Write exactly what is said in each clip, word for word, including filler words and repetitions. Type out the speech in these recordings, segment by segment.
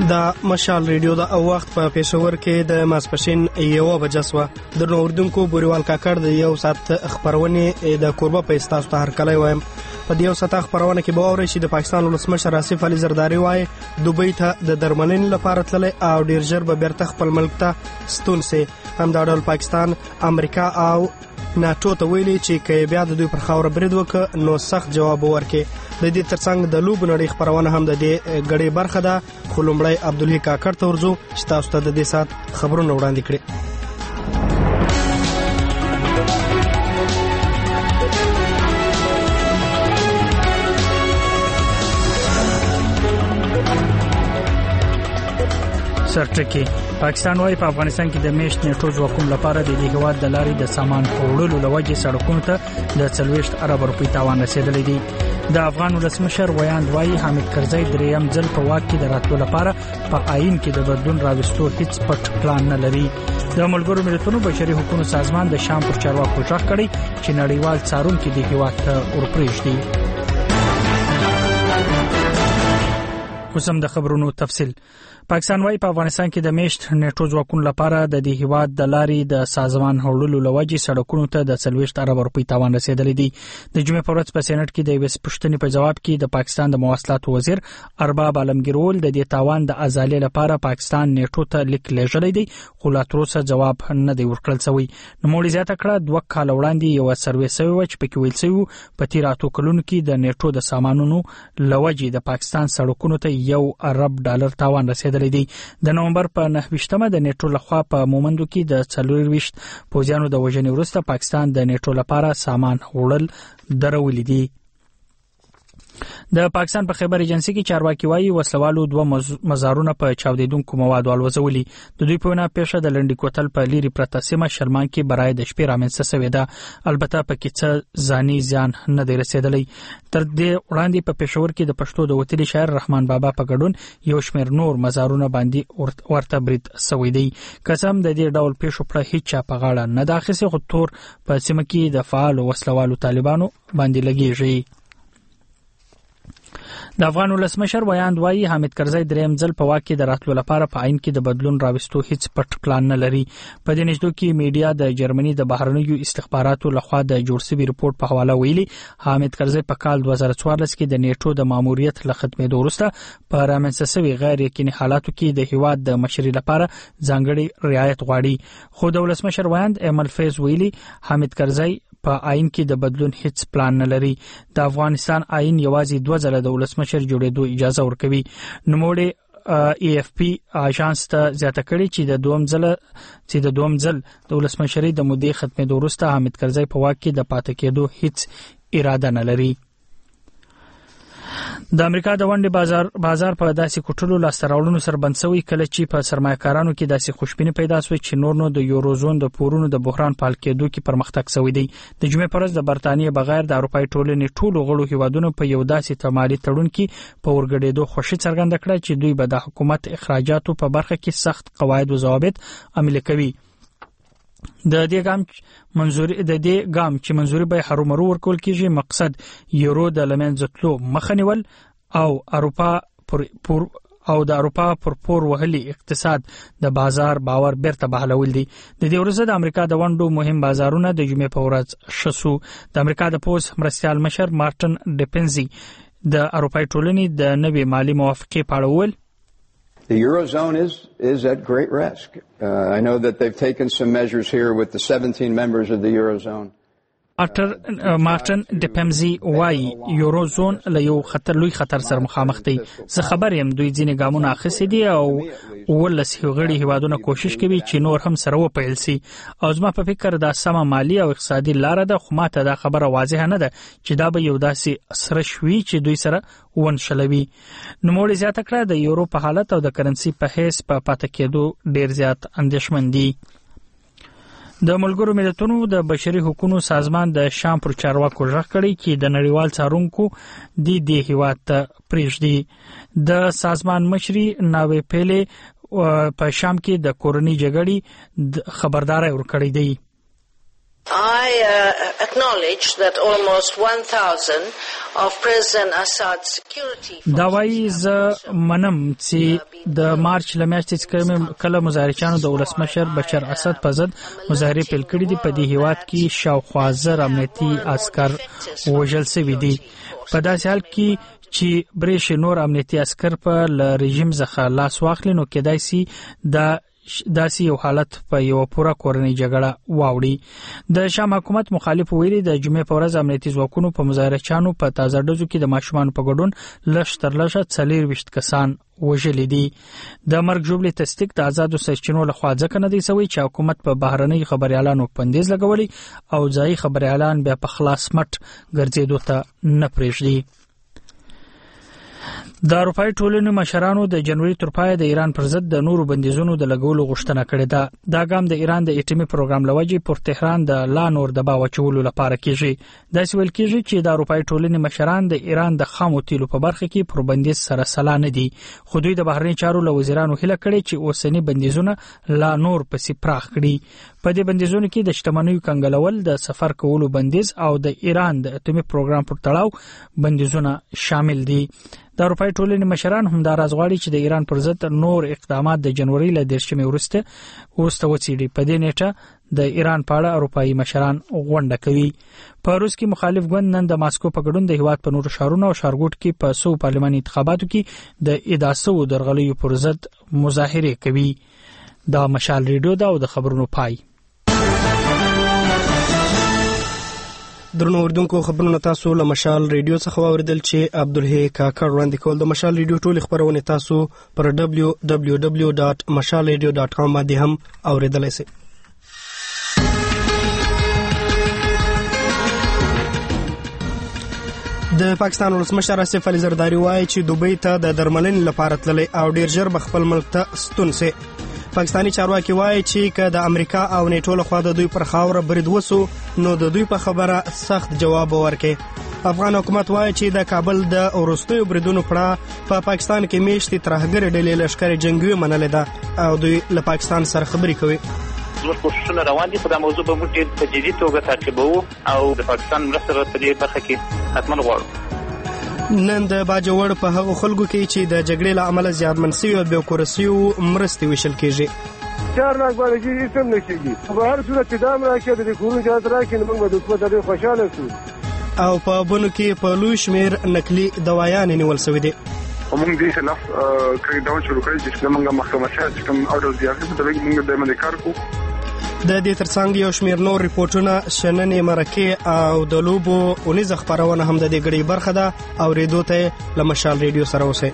د مشال ریډیو د وخت په پېښور کې د ماسپښین یوه بجه شوه. درنو اردوونکو بوریوال کاکړ د یو ساعت خپرونې د کوربه په استاسو ته هرکلی وایم. په دې یو ساعته خپرونه کې به واورئ چې د پاکستان ولسمشر آصف علي زرداري وایي دوبۍ ته د درملنې لپاره تللی او ډېر ژر به بیرته خپل ملک ته ستون سي. همدا ډول پاکستان امریکا او ناټو ته ویلي چې که بیا د دوی پر خاوره برید وکړه نو سخت جواب ورکړي. د دې ترڅنګ د لوبو نړۍ خپرونه هم د دې ګډې برخه ده. خو لومړی عبدالحی کاکړ ته ورځو چې تاسو ته د دې ساعت خبرونه وړاندې کړي. سرټکی پاکستان وايي په افغانستان کې د میشت نیټو ځواکونو لپاره د دې هواد د لارې د سامان وړلو لوجې سړکونو ته د څلوېښت ارب روپۍ تاوان رسیدلی دی. د افغان ولسمشر ویاند وايي حامد کرزی دریم ځل په واک کې د راتلو لپاره په آئین کې د بدلون راوستو هیڅ پټ پلان نه لري. د ملګرو ملتونو بشري حقوقو سازمان د شام پر چارواکو ژغ کړی چې نړیوال څارونکي د هواد ته ورپرېږدي. اوسم د خبرونو تفصیل. پاکستان وايي په افغانستان کې د میشت نیټو ځواکونو لپاره د دې هواد د لارې د سازمان هوړلو لوجې سړکونو ته د څلوېښت ارب روپۍ تاوان رسیدلی دی. د جمعې په ورځ په سېنات کې د یوې پوښتنې په جواب کې د پاکستان د مواصلاتو وزیر ارباب عالمګیر د دې تاوان د ازالې لپاره پاکستان نیټو ته لیک لیږلی دی خو لا تر اوسه جواب نه دی ورکړل شوی. نوموړي زیاته کړه دوه کال وړاندې یو سروې شوی و چې پکې ویل شوی په تیر اتو کلونو کې د نیټو د سامانونو لوجې د پاکستان سړکونو ته یو ارب ډالر تاوان رسیدلی دی. د نومبر په نهه ویشتمه د نیټو لخوا په مومندو کې د څلوېښت پوځیانو د وژنې وروسته پاکستان د نیټو لپاره سامان وړل درولې دي. د پاکستان په خبر ایجنسی کې چارواکي وايي وسلوالو دوه مزارونه په چاودیدونکو موادو الوزولي. د دوی په وینا پیښه د لنډی کوتل په لیري پرته سیمه شرمان کې برای د شپې رامنځته شوې ده. البته په کې څه ځاني زیان نه دی رسیدلی. تر دې وړاندې په پېښور کې د پښتو د وتلي شاعر رحمان بابا په ګډون یو شمېر نور مزارونه باندې ورته برید شوی دی. قسم د دې ډول پیښو پر هیڅ چا په غاړه نه دا خسي خو تور په سیمه کې د فعال وسلوالو طالبانو باندې لګیږي. د افغان ولسمشر ویاند وايي حامد کرزی دریم ځل په واک کې د راتلو لپاره په آئین کې د بدلون راوستو هیڅ پټ پلان نه لري. په دې نشدو کې میډیا د جرمني د بهرنیو استخباراتو لخوا د جوړ شوي ریپورت په حواله ویلي حامد کرزی په کال دوه زره څوارلس کې د نیټو د ماموریت له ختمېدو وروسته په رامنځته شوي غیر یقیني حالاتو کې د هیواد د مشرۍ لپاره ځانګړي رعایت غواړي. خو د ولسمشر ویاند ایمل فیض ویلي حامد کرزی په آئین کې د بدلون هیڅ پلان نه لري. د افغانستان آئین یوازې دوه ځله د ولسمشر جوړېدو اجازه ورکوي. نوموړي ای اف پی اژانس ته زیاته کړي چې د دوم ځل چې د دوم ځل د ولسمشرۍ د مودې ختمېدو وروسته حامد کرزی په واک کې د پاتې کېدو هیڅ اراده نه لري. د امریکا د ونډې بازار بازار په داسې کوټلو لاسته راوړنو سره بند شوی کله چې په سرمایه‌کارانو کې داسې خوشبیني پیدا شوه چې نور نو د یوروزون د پورونو د بحران په حل کېدو کې پرمختګ شوی دی. د جمعې په ورځ د برتانیې بغیر د اروپایي ټولنې ټولو غړو هیوادونو په یو داسې مالي تړون کې په ورګډېدو خوښي څرګنده کړه چې دوی به د حکومت اخراجاتو په برخه کې سخت قواعد او ضوابط عملي کوي. د دې ګام منځوري د دې ګام چې منځوري به هرومرو ورکول کیږي مقصد یورو د لمنځه تلو مخه نیول او اروپا پر پر او د اروپا پر پور وهلي اقتصاد د بازار باور بیرته بحالول دي. د دې ورځ د امریکا د ونډو مهم بازارونه د جمعې په ورځ شسو. د امریکا د پوز مرستيال مشر مارټن ډیپنزي د اروپای ټولنې د نوې مالی موافقې په اړه وویل The Eurozone is is at great risk. Uh, I know that they've taken some measures here with the seventeen members of the Eurozone. ډاکټر مارټن ډیپمزي وايي یوروزون له یو خطر لوی خطر سره مخامخ دی. زه خبر یم دوی ځینې ګامونه اخیستي دي او ولس غړي هیوادونه کوشش کوي چې نور هم سره وپیل سي او زما په فکر دا سمه مالی او اقتصادي لار ده. خو ماته دا خبره واضحه نه ده چې دا به یو داسې سره شوي چې دوی سره ونشلوي. نوموړي زیاته کړه د یورو په حالت او د کرنسي په حیث په پاتې کېدو ډیر زیات اندېښمن دي. د ملګرو ملتونو د بشري حقوقو سازمان د شام پر چارواکو ژغ کړی چې د نړیوال څارونکو د دې هیواد ته پریږدي. د سازمان مشري ناوې پیلې په شام کې د کورنۍ جګړې خبرداري ورکړې دی. I I uh, acknowledge that almost one thousand of President Assad's security forces دا وایي زه منم چې د مارچ له میاشتې څخه کله مظاهرچیانو د ولسمشر بشر اسد په ضد مظاهرې پیل کړي دي. په دې هیواد کې شاوخوا زر امنیتي عسکر وژل شوي دي. په داسې حال کې چې برېښ نور امنیتي عسکر په ل رژیم څخه لاس واخلي نو کېدای شي د داسې یو حالت په یو پوره کورنۍ جګړه واوړي. د شام حکومت مخالف ویلي د جمعې په ورځ امنیتي ځواکونو په مظاهرچیانو په تازه ډزو کې د ماشومانو په ګډون لږ تر لږه څلور ویشت کسان وژلي دي. د مرګ ژوبلې تصدیق د آزادو سرچینو لخوا ځکه نه دی شوی چې حکومت په بهرنۍ خبريالانو بندیز لګولي او ځایي خبريالان بیا په خلاص مټ ګرځېدو ته نه پرېږدي. د اروپای ټولنې مشرانو د جنوري تر پای د ایران پر ضد د نورو بندیزونو د لګولو غوښتنه کړې ده. دا ګام د ایران د اټومي پروګرام لوجې پر تهران د لا نور دباو چولو لپاره کیږي. دا سویل کیږي چې د اروپای ټولنې مشران د ایران د خامو تیلو په برخه کې پر بندیز سره سلا نه دي. خو دوی د بهرنی چارو له وزیرانو هیله کړې چې اوسنی بندیزونه لا نور پسې پراخ کړي. په دې بندیزونو کې د شتمنیو کنګلول، د سفر کولو بندیز او د ایران د اټومي پروګرام پر تړاو بندیزونه شامل دي. د اروپای ټولنې مشران هم دا راز غواړي چې د ایران پر ضد نور اقدامات د جنوري له دیرشمې وروسته وروسته وڅېړي. په دې نیټه د ایران په اړه اروپایي مشران غونډه کوي. په روس کې مخالف ګوند نن د ماسکو په ګډون د هیواد په نورو ښارونو او ښارګوټ کې په سو پارلماني انتخاباتو کې د اداسو درغلیو پر ضد مظاهره کوي. دا مشال ریډیو دا او د خبرونو پای. درنو اردوونکو خبرونه تاسو له مشال ریډیو څخه واوریدل چې عبدالحی کاکړ وړاندې کول. د مشال ریډیو ټول خبرونه تاسو پر دبلیو دبلیو دبلیو ډاٹ مشال ریډیو ډاٹ کام باندې هم اوریدلای شئ. د پاکستان ولسمشر آصف علي زرداری وایي چې دوبۍ ته د درملنې لپاره تللی او ډیر ژر به خپل ملک ته ستون شي. پاکستانی چارواکي وایي چې که د امریکا او نیټو لخوا د دوی پر خاوره برید وسو نو د دوی په خبره سخت جواب ورکړي. افغان حکومت وایي چې د کابل د وروستیو بریدونو پړه په پاکستان کې میشتې ترهګرې ډلې لښکرې جنګیو منلې ده او دوی له پاکستان سره خبرې کوي. زموږ کوښښونه روان دي، خو دا موضوع به موږ ډېر په جدي توګه تعقیبوو او د پاکستان مرسته به په دې برخه کې حتما غواړو. نن د باجوړ په هغو خلکو کې چې د جګړې له امله زیانمن شوي او بېکوره شوي مرستې ویشل کېږي. چارواک باندې چې هېڅ هم نه کېږي. په هر صورت چې دا هم راکړي د دې کورونو اجازت راکړي نو موږ به د حکومت ډېر خوشحاله شو. او په بنو کې په لوی شمېر نقلي دوايانې نیول شوي دي. موږ دې خلاف کړي دا شروع کړی چې موږ محکمه شاه چې کوم اورډر دی هغه په دغه موږ د باندې کار کوو. د دې ترڅنګ یو شمېر نور ریپورتونه، شننې، مرکې او د لوبو اونیزه خپرونه هم د دې غړي برخه ده. اورېدو ته له مشال ریډیو سره اوسئ.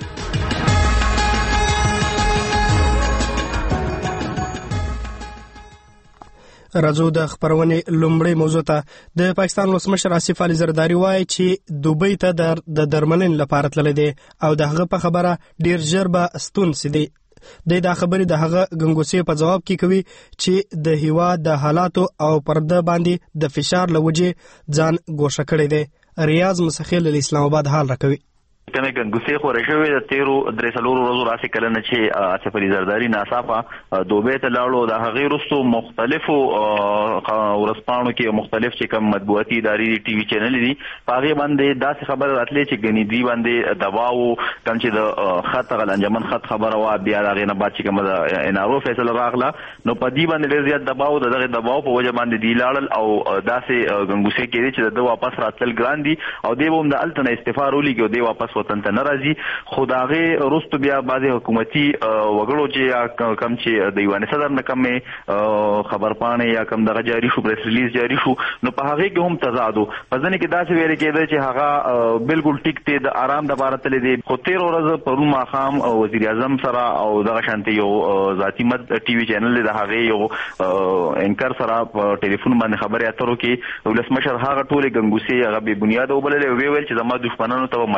راځو د خبرونې لومړی موضوع ته. د پاکستان ولسمشر آصف علي زرداری وایي چې دوبۍ ته د درملنې لپاره تللی دی او د هغه په خبره ډیر ژر به ستون شي. د دا خبرې د هغه غنګوسې په جواب کې کوي چې د هیواد د حالاتو او پرده باندې د فشار لوجې ځان ګوښه کړی دی. ریاض مسخیل له اسلام آباد حال راکوي. کمه ګنګوسې خو راشوي د تیرو درې څلورو ورځو راسي کله نه چې آصف علي زرداری ناصافه دوبۍ ته لاړو. د هغې وروستو مختلفو ورځپاڼو کې مختلف چې کوم مطبوعاتي ادارې دي، ټي وي چینلې دي، په هغې باندې داسې خبره راتلې چې ګنې دوی باندې دباو کوم چې د خط هغه انجمن خط خبره وه، بیا د هغې نه بعد چې کومه د ان ار او فیصله راغله نو په دې باندې ډېر زیات دباو د دغې دباو په وجه باندې دوی لاړل او داسې ګنګوسې کېدې چې د ده واپس راتلل ګران دي او دی به هم د هلته نه استعفا راولېږي او دی واپس وطن ته نه راځي. خو د هغې وروستو بیا بعضې حکومتي وګړو چې کم چې د ایوان صدر نه کمې خبرپاڼې یا کم دغه جاري شو، پریس ریلیز جاري شو، نو په هغې کې هم تضاد و. په ځینې کې داسې ویلې کېده چې هغه بالکل ټیک دی، د آرام دپاره تللی دی. خو تېره ورځ پرون ماښام وزیر اعظم سره او دغه شانتې یو ذاتي مد ټي وي چینل دی، د هغې یو انکر سره په ټلیفون باندې خبرې اترو کې ولسمشر هغه ټولې ګنګوسې هغه بې بنیاده وبللې او ویې ویل چې زما دښمنانو ته به مایوسي کېږي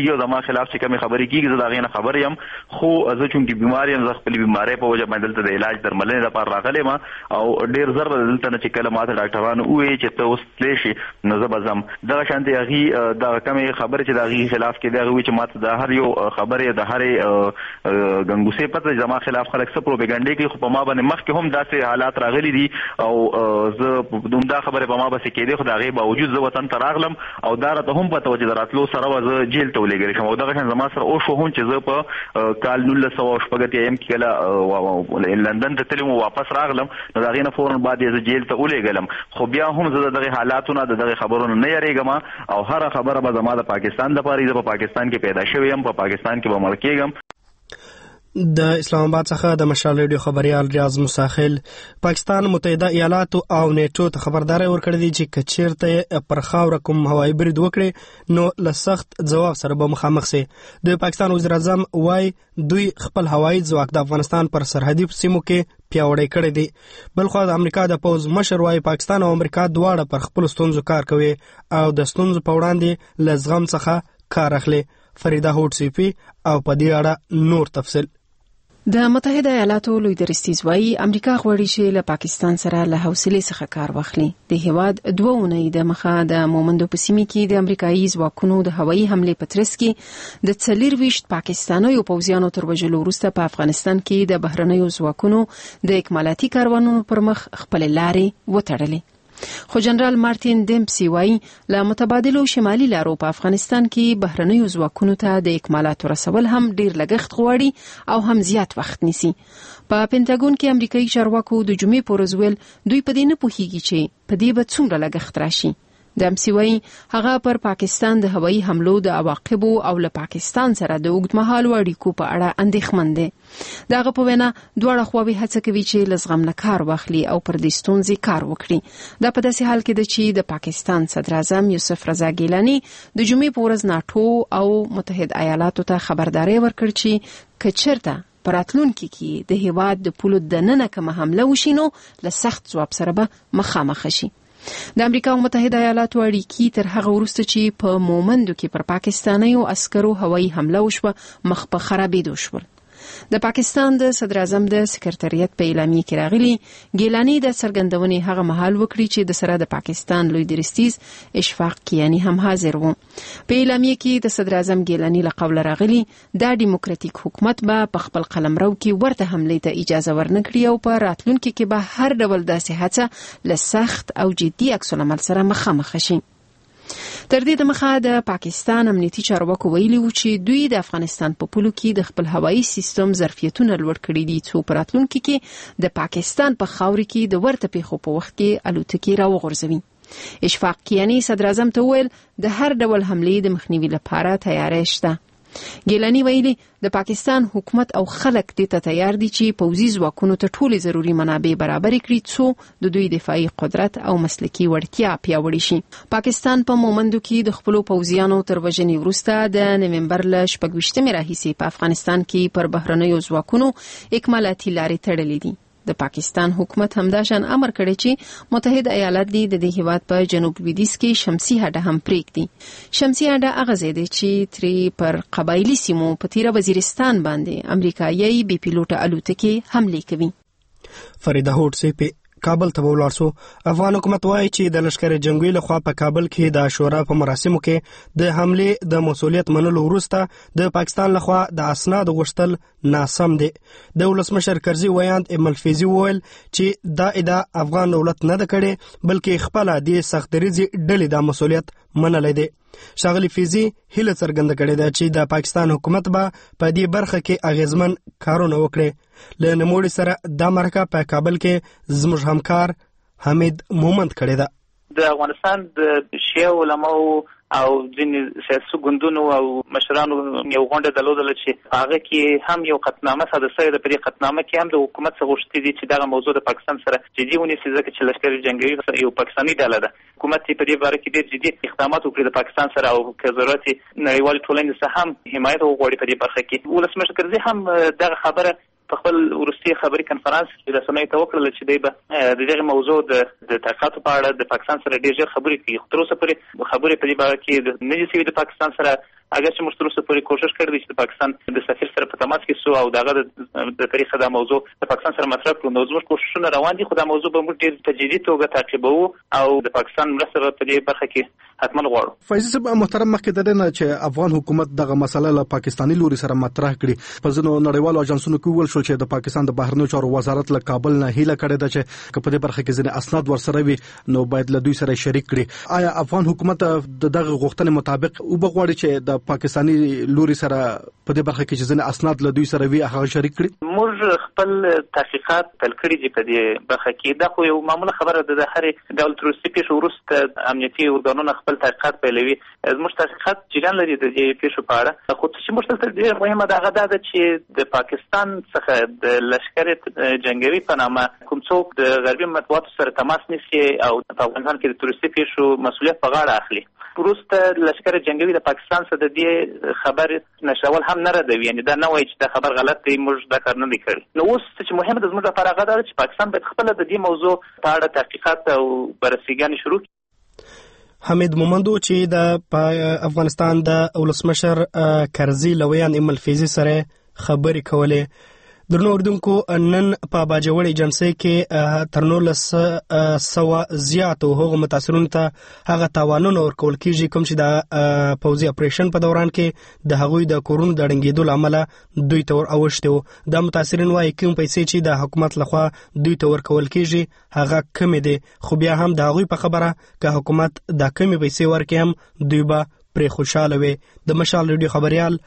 کیږي او زما خلاف چې کومه خبرې کیږي زه دا غینه خبر یم خو زه چونکی بیماری هم زه خپل بیماری په وجه باندې دلته د علاج درملنې لپاره راغلی ما او ډیر زر دلته نه چې کله ماته ډاکټرانو وایي چې ته اوس تللی شي نو زه به ځم دغه شانتې هغې دا کومې خبرې چې د هغې خلاف کې دی هغه وایي چې ماته د هر یو خبرې د هرې ګنګوسې پته زما خلاف خلک څه پروپیګنډې کوي خو په ما باندې مخکې هم داسې حالات راغلي دي او زه همدا خبرې په ما بسې کېدې خو د هغې باوجود زه وطن ته راغلم او دا راته هم پته وه چې د راتلو سره به زه جیل ته ولېږلی شم او دغه شان زما سره وشو هم چې زه په کال نولس سوه شپږ اتیا کې کله لندن ته تللی و واپس راغلم نو د هغې نه فورا بعد یې زه جیل ته ولېږلم خو بیا هم زه د دغې حالاتو نه د دغې خبرو نه یېرېږم او هره خبره به زما د پاکستان دپاره زه په پاکستان کې پیدا شوی یم په پاکستان کې به مړ کېږم. د اسلام آباد څخه د مشال ریډیو خبريال ریاض مساخل پاکستان متحده ایالاتو او نیټو ته خبرداري ورکړې دي چې کچیرته پر خاور کوم هوایي برید وکړي نو له سخت جواب سره به مخامخ سي. د پاکستان وزیر اعظم وايي دوی خپل هوایي ځواک د افغانستان پر سرحدي سیمو کې پیاوړی کړی دی. بلخو د امریکا د پوز مشر وايي پاکستان او امریکا دواړه پر خپل ستونزو کار کوي او د ستونزو په وړاندې له زغم څخه کار اخلي. فریده هوټ سیپی او په دې اړه نور تفصیل. د متحده ایالاتو لوی درستیز وايي امریکا غواړي چې له پاکستان سره له حوصلې څخه کار واخلي. د هیواد دوه اونۍ د مخه د مومندو په سیمه کې د امریکایي ځواکونو د هوایي حملې په ترڅ کې د څلور ویشت پاکستانیو پوځیانو تر وژلو وروسته په افغانستان کې د بهرنیو ځواکونو د اکمالاتي کاروانونو پر مخ خپل لارې وتړلې. خو جنرال مارټین ډیمپسي وايي له متبادلو شمالي لارو په افغانستان کې بهرنیو ځواکونو ته د اکمالاتو رسول هم ډیر لګښت غواړي او هم زیات وخت نیسي. په پینټاګون کې امریکایي چارواکو د جمعې په ورځ ویل دوی په دې نه پوهیږي چې په دې به څومره لګښت راشي. ډیمپسي وايي هغه پر پاکستان د هوایي حملو د عواقبو او له پاکستان سره د اوږدمهالو اړیکو په اړه اندېښمن دي. دغه په وینا دواړه خواوې هڅه کوي چې له زغم نه کار واخلي او پر دې ستونزې کار وکړي. دا په داسې حال کې ده چې د پاکستان صدر اعظم یوسف رضا ګیلاني د جمعې په ورځ ناټو او متحده ایالاتو ته خبرداري ورکړه چې کچرته پر راتلونکي کې د هیواد د پولو دننه کومه حمله وشي نو له سخت ځواب سره به مخامخ شي. د امریکا او متحده ایالاتو اړیکې تر هغه وروسته چې په مومندو کې پر پاکستانیو عسکرو هوایي حمله وشوه مخ په خرابېدو شول. د پاکستان د صدر اعظم د سکرټریت په اعلامیه کې راغلي ګیلانی د څرګندونې هغه مهال وکړي چې د سره د پاکستان لوی درستیز اشفاق کیانی هم حاضر وو. په اعلامیه کې د صدر اعظم ګیلانی له قوله راغلي د ډیموکراتیک حکومت به په خپل قلمرو کې ورته حملې ته اجازه ورنکړي او په راتلونکي کې به هر ډول داسې هڅه له سخت او جدي عکس العمل سره مخامخ شي. تر دې دمخه د پاکستان امنیتي چارواکو ویلي وو چې دوی د افغانستان په پولو کې د خپل هوایي سیستم ظرفیتونه لوړ کړي دي څو په راتلونکي کې د پاکستان په خاورې کې د ورته پیښو په وخت کې الوتکې راوغورځوي. اشفاق کیانی صدر اعظم ته ویل د هر ډول حملې د مخنیوي لپاره تیاری شته. ګیلانی ویلي د پاکستان حکومت او خلک دې ته تیار دي چې پوځي ځواکونو ته ټولې ضروري منابع برابر کړي څو د دوی دفاعي قدرت او مسلکي وړتیا پیاوړې شي. پاکستان په مومندو کې د خپلو پوځیانو تر وژنې وروسته د نومبر له شپږ ویشتمې راهیسې په افغانستان کې پر بهرنیو ځواکونو اکمالاتي لارې تړلې دي. د پاکستان حکومت همداشان امر کړی چې متحده ایالات دې د دې هیواد په جنوب لویدیځ کې شمسي هډه هم پرېږدي. شمسي هډه هغه ځای دی چې ترې پر قبایلي سیمو په تیره وزیرستان باندې امریکایي بې پیلوټه الوتکې حملې کوي. فریده هوټ سیپی کابل ته ولاړ شو. افغان حکومت وايي چې د لشکر جنگي لخوا په کابل کې د عاشورا په مراسمو کې د حملې د مسؤلیت منلو وروسته د پاکستان لخوا د اسناد غوښتل ناسم دي. د ولسمشر کرزي ویاند املفيزي وویل چې دا ادعا افغان دولت نه ده کړې بلکې خپل د سختریزي ډلې د مسؤلیت منلې دي. شاغلی فیزی هیله څرګنده کړې ده چې د پاکستان حکومت به په دې برخه کې اغیزمن کارونه وکړي. له نموړي سره د امریکا په کابل کې زموږ همکار حمید مومند کړی ده. د افغانستان د شیعه علماو او ځینې سیاسي ګوندونو او مشرانو یو غونډه درلودله چې هغه کې هم یو قطعنامه صادر شوې ده. په دې قطعنامه کې هم د حکومت څخه غوښتي دي چې دغه موضوع د پاکستان سره جدي ونیسي ځکه چې لشکر جنګي یو پاکستاني ډله ده. حکومت په دې باره کې ډېر جدي اقدامات وکړي د پاکستان سره او که ضرورت نړیوالې ټولنې څخه هم حمایت وغواړي په دې برخه کې. ولسمشر کرزي هم دغه خبره په خپل وروستي خبري کنفرانس کې رسنیو ته وکړل چې دی به د دغه موضوع د تحقیقاتو په اړه د پاکستان سره ډېر ژر خبرې کوي. خو تر اوسه پورې خبرې په دې باره کې نه دي شوي د پاکستان سره اگر چې موږ تر اوسه پورې کوشش کړی چې د پاکستان د سفیر سره په تماس کې سو او دغه د طریقه دا موضوع د پاکستان سره مطرح کړو. نو زموږ کوششونه روان دي، خو دا موضوع به موږ ډېر تجدیدي توګه تعقیبوو او د پاکستان مرسته په دې برخه کې حتما غواړو. فیض صاحب محترم، مخکې د دې نه چې افغان حکومت دغه مسله له پاکستاني لوري سره مطرح کړي، په ځینو نړیوالو اجنسونو کې ویل شو چې د پاکستان د بهرنیو چارو وزارت له کابل نه هیله کړې ده چې په دې برخه کې ځینې اسناد ورسره وي نو باید له دوی سره شریک کړي. آیا افغان حکومت د دغه غوښتنې مطابق وبغواړي چې د پاکستاني لوري سره په دې برخه کې چې ځینې اسناد له دوی سره وي هغه شریک کړي؟ موږ خپل تحقیقات پیل کړي دي په دې برخه کې. دا خو یو معموله خبره ده، د هرې ډول تروریستي پیښو وروسته امنیتي ارګانونه خپل تحقیقات پیلوي. زموږ تحقیقات جریان لري د دې پیښو په اړه، خو چې موږ ته ډېر مهمه ده هغه دا ده چې د پاکستان څخه د لشکر جنگوي په نامه کوم څوک د غربي مطبوعاتو سره تماس نیسي او په افغانستان کې د تروریستي پیښو مسؤلیت په غاړه اخلي. وروسته لشکر جنگوي د پاکستان سره د دې خبر نشرول هم نه ردوي، یعنی دا نه وایي چې دا خبر غلط دی، موږ دا کار نه دی کړی. نو اوس چې مهمه ده زموږ لپاره هغه ده چې پاکستان باید خپله د دې موضوع په اړه تحقیقات او بررسیګانې شروع کړي. حمید مومندو چې د افغانستان د ولسمشر کرزي لویان ام الفیضي سره خبرې کولې. درنو اردوونکو، نن په باجوړ ایجنسي کې تر نولس سوه زیاتو هغو متاثرونو ته هغه تاوانونه ورکول کېږي کوم چې د پوځي اپریشن په دوران کې د هغوی د کورونو د ړنګېدو له امله دوی ته ور اوښتي وو. دا متاثرین وایي کوم پیسې چې د حکومت لخوا دوی ته ورکول کېږي هغه کمې دي، خو بیا هم د هغوی په خبره که حکومت دا کمې پیسې ورکړي هم دوی به پرې خوشحاله وي. د مشال ریډیو خبریال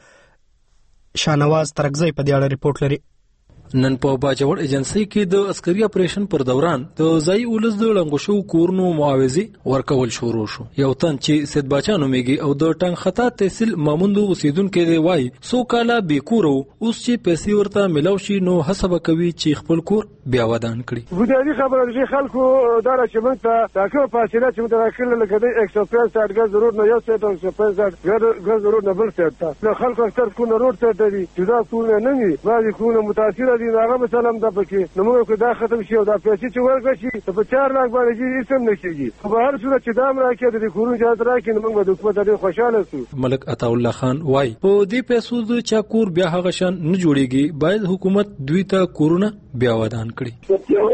شاهنواز ترکزی په دې اړه رپورټ لري. نن په باجوړ ایجنسي کې د عسکري اپریشن پر دوران د ځای ولس د لنګوشو کورونو معاوضي ورکول شروع شو. یو تن چې سید باچا نومېږي او د ټنګ خطا تحصیل ماموندو اوسیدونکو دی وایي څو کاله بې کور وو، اوس چې پیسې ورته ملاو شي نو حسب کوي چې خپل کور بیا ودان کړي. بنیادي خبره چې خلکو دا چې موږ ته تاکه فاصله چې موږ راکړل لکه د یک سو پنځه ګز ضرورت نه یو سو او سو پنځه ګز ضرورت نه بل څه ته نو خلکو اکثر کو نه روټ ته دی چې دا کو نه وي بعضی کو نه متاثر دي هغه مثلا د پکې نو موږ کو دا ختم شي او دا پیسې چې ورکړي شي په چار لاک باندې چې اسم نشي په هر صورت چې دا راکې د کورونو جات راکې نو موږ د حکومت ډېر خوشاله شو. ملک عطا الله خان وایي په دې پیسو د چا کور بیا هغه شان نه جوړيږي، باید حکومت دوی ته کورونه بیا ودان کړي.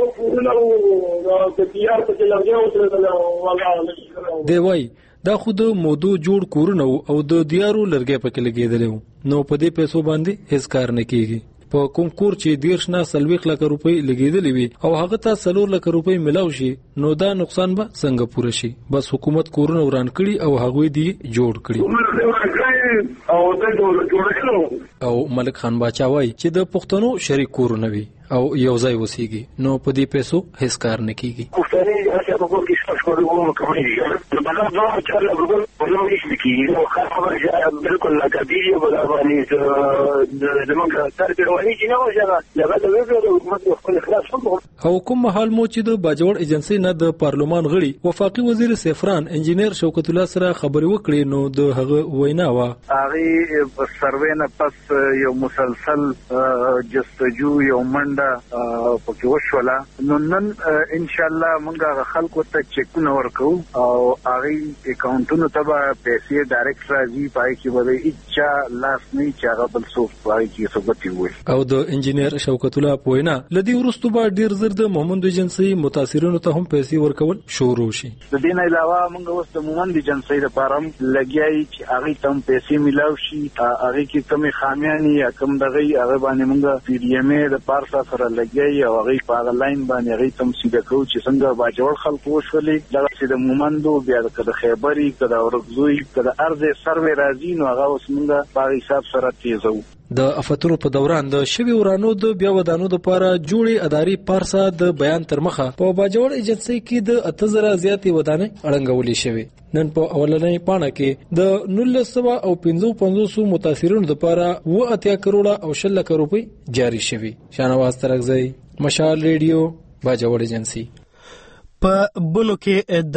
دی وایي دا خو د مودو جوړ کورونه او د دیارو لرګي پکې لګېدل نو په دې پیسو باندې هیڅ کار نه کیږي. په کوم کور چې دیرش نه سلويخ لک روپۍ لګېدلې وي او هغه ته سلور لک روپۍ ملاو شي نو دا نقصان به څنګه پوره شي؟ بس حکومت کورونه وران کړي او هغه دی جوړ کړي. او ملک خان باچا وایي چې د پښتنو شریک کورونه وي او یو ځای وسیږي نو په دې پیسو هیڅ کار نه کیږي. او کوم محل مو چې د باجوړ ایجنسي نه د پارلمان غړي وفاقي وزیر سفران انجینیر شوکت الله سره خبرې وکړې نو د هغه وینا وا هغه سروې نه پس یو مسلسل جستجو یو منډه پکې وشوله نو نن ان شاء الله موږ خلکو ته چیکونه ورکو او هغه اکاونټونو ته به پیسې ډایرکټ راځي پای کې به اچا لاس نه چاغه بل څه پای کې ثبوت وي. او د انجینیر شوکت الله پوینا لدی ورستو با ډیر زر د محمد ایجنسی متاثرینو ته هم پیسې ورکول شروع شي. د دې نه علاوه موږ اوس د محمد ایجنسی لپاره لګیای چې هغه تم پیسې ملاو شي هغه کې کومې خامیانی یا کوم دغه هغه باندې موږ پی ډی ایم ای د پارسا سره لګیای او هغه په هغه لاین باندې هغه تم سیده کوو چې څنګه باجوړ خلکو وشولې دا چې د مومندو بیا د خیبري کده ورغزوی کده ارزه سروې راځي نو هغه اوس موږ په حساب سره تیزو. د افتونو په دوران د شوی ورانو د بیا ودانو د لپاره جوړې اداري پارسا د بیان تر مخه په باجوړ ایجنسی کې د اتزره زیاتې ودانې اړنګولې شوی. نن په اولنۍ پاڼه کې د نولس سوه او پنځه پنځوس متاثرینو د لپاره و اتیا کروڑه او شل لک روپۍ جاری شوی. شاهنواز ترکزی، مشال ریډیو، باجوړ ایجنسی. په بنو کې د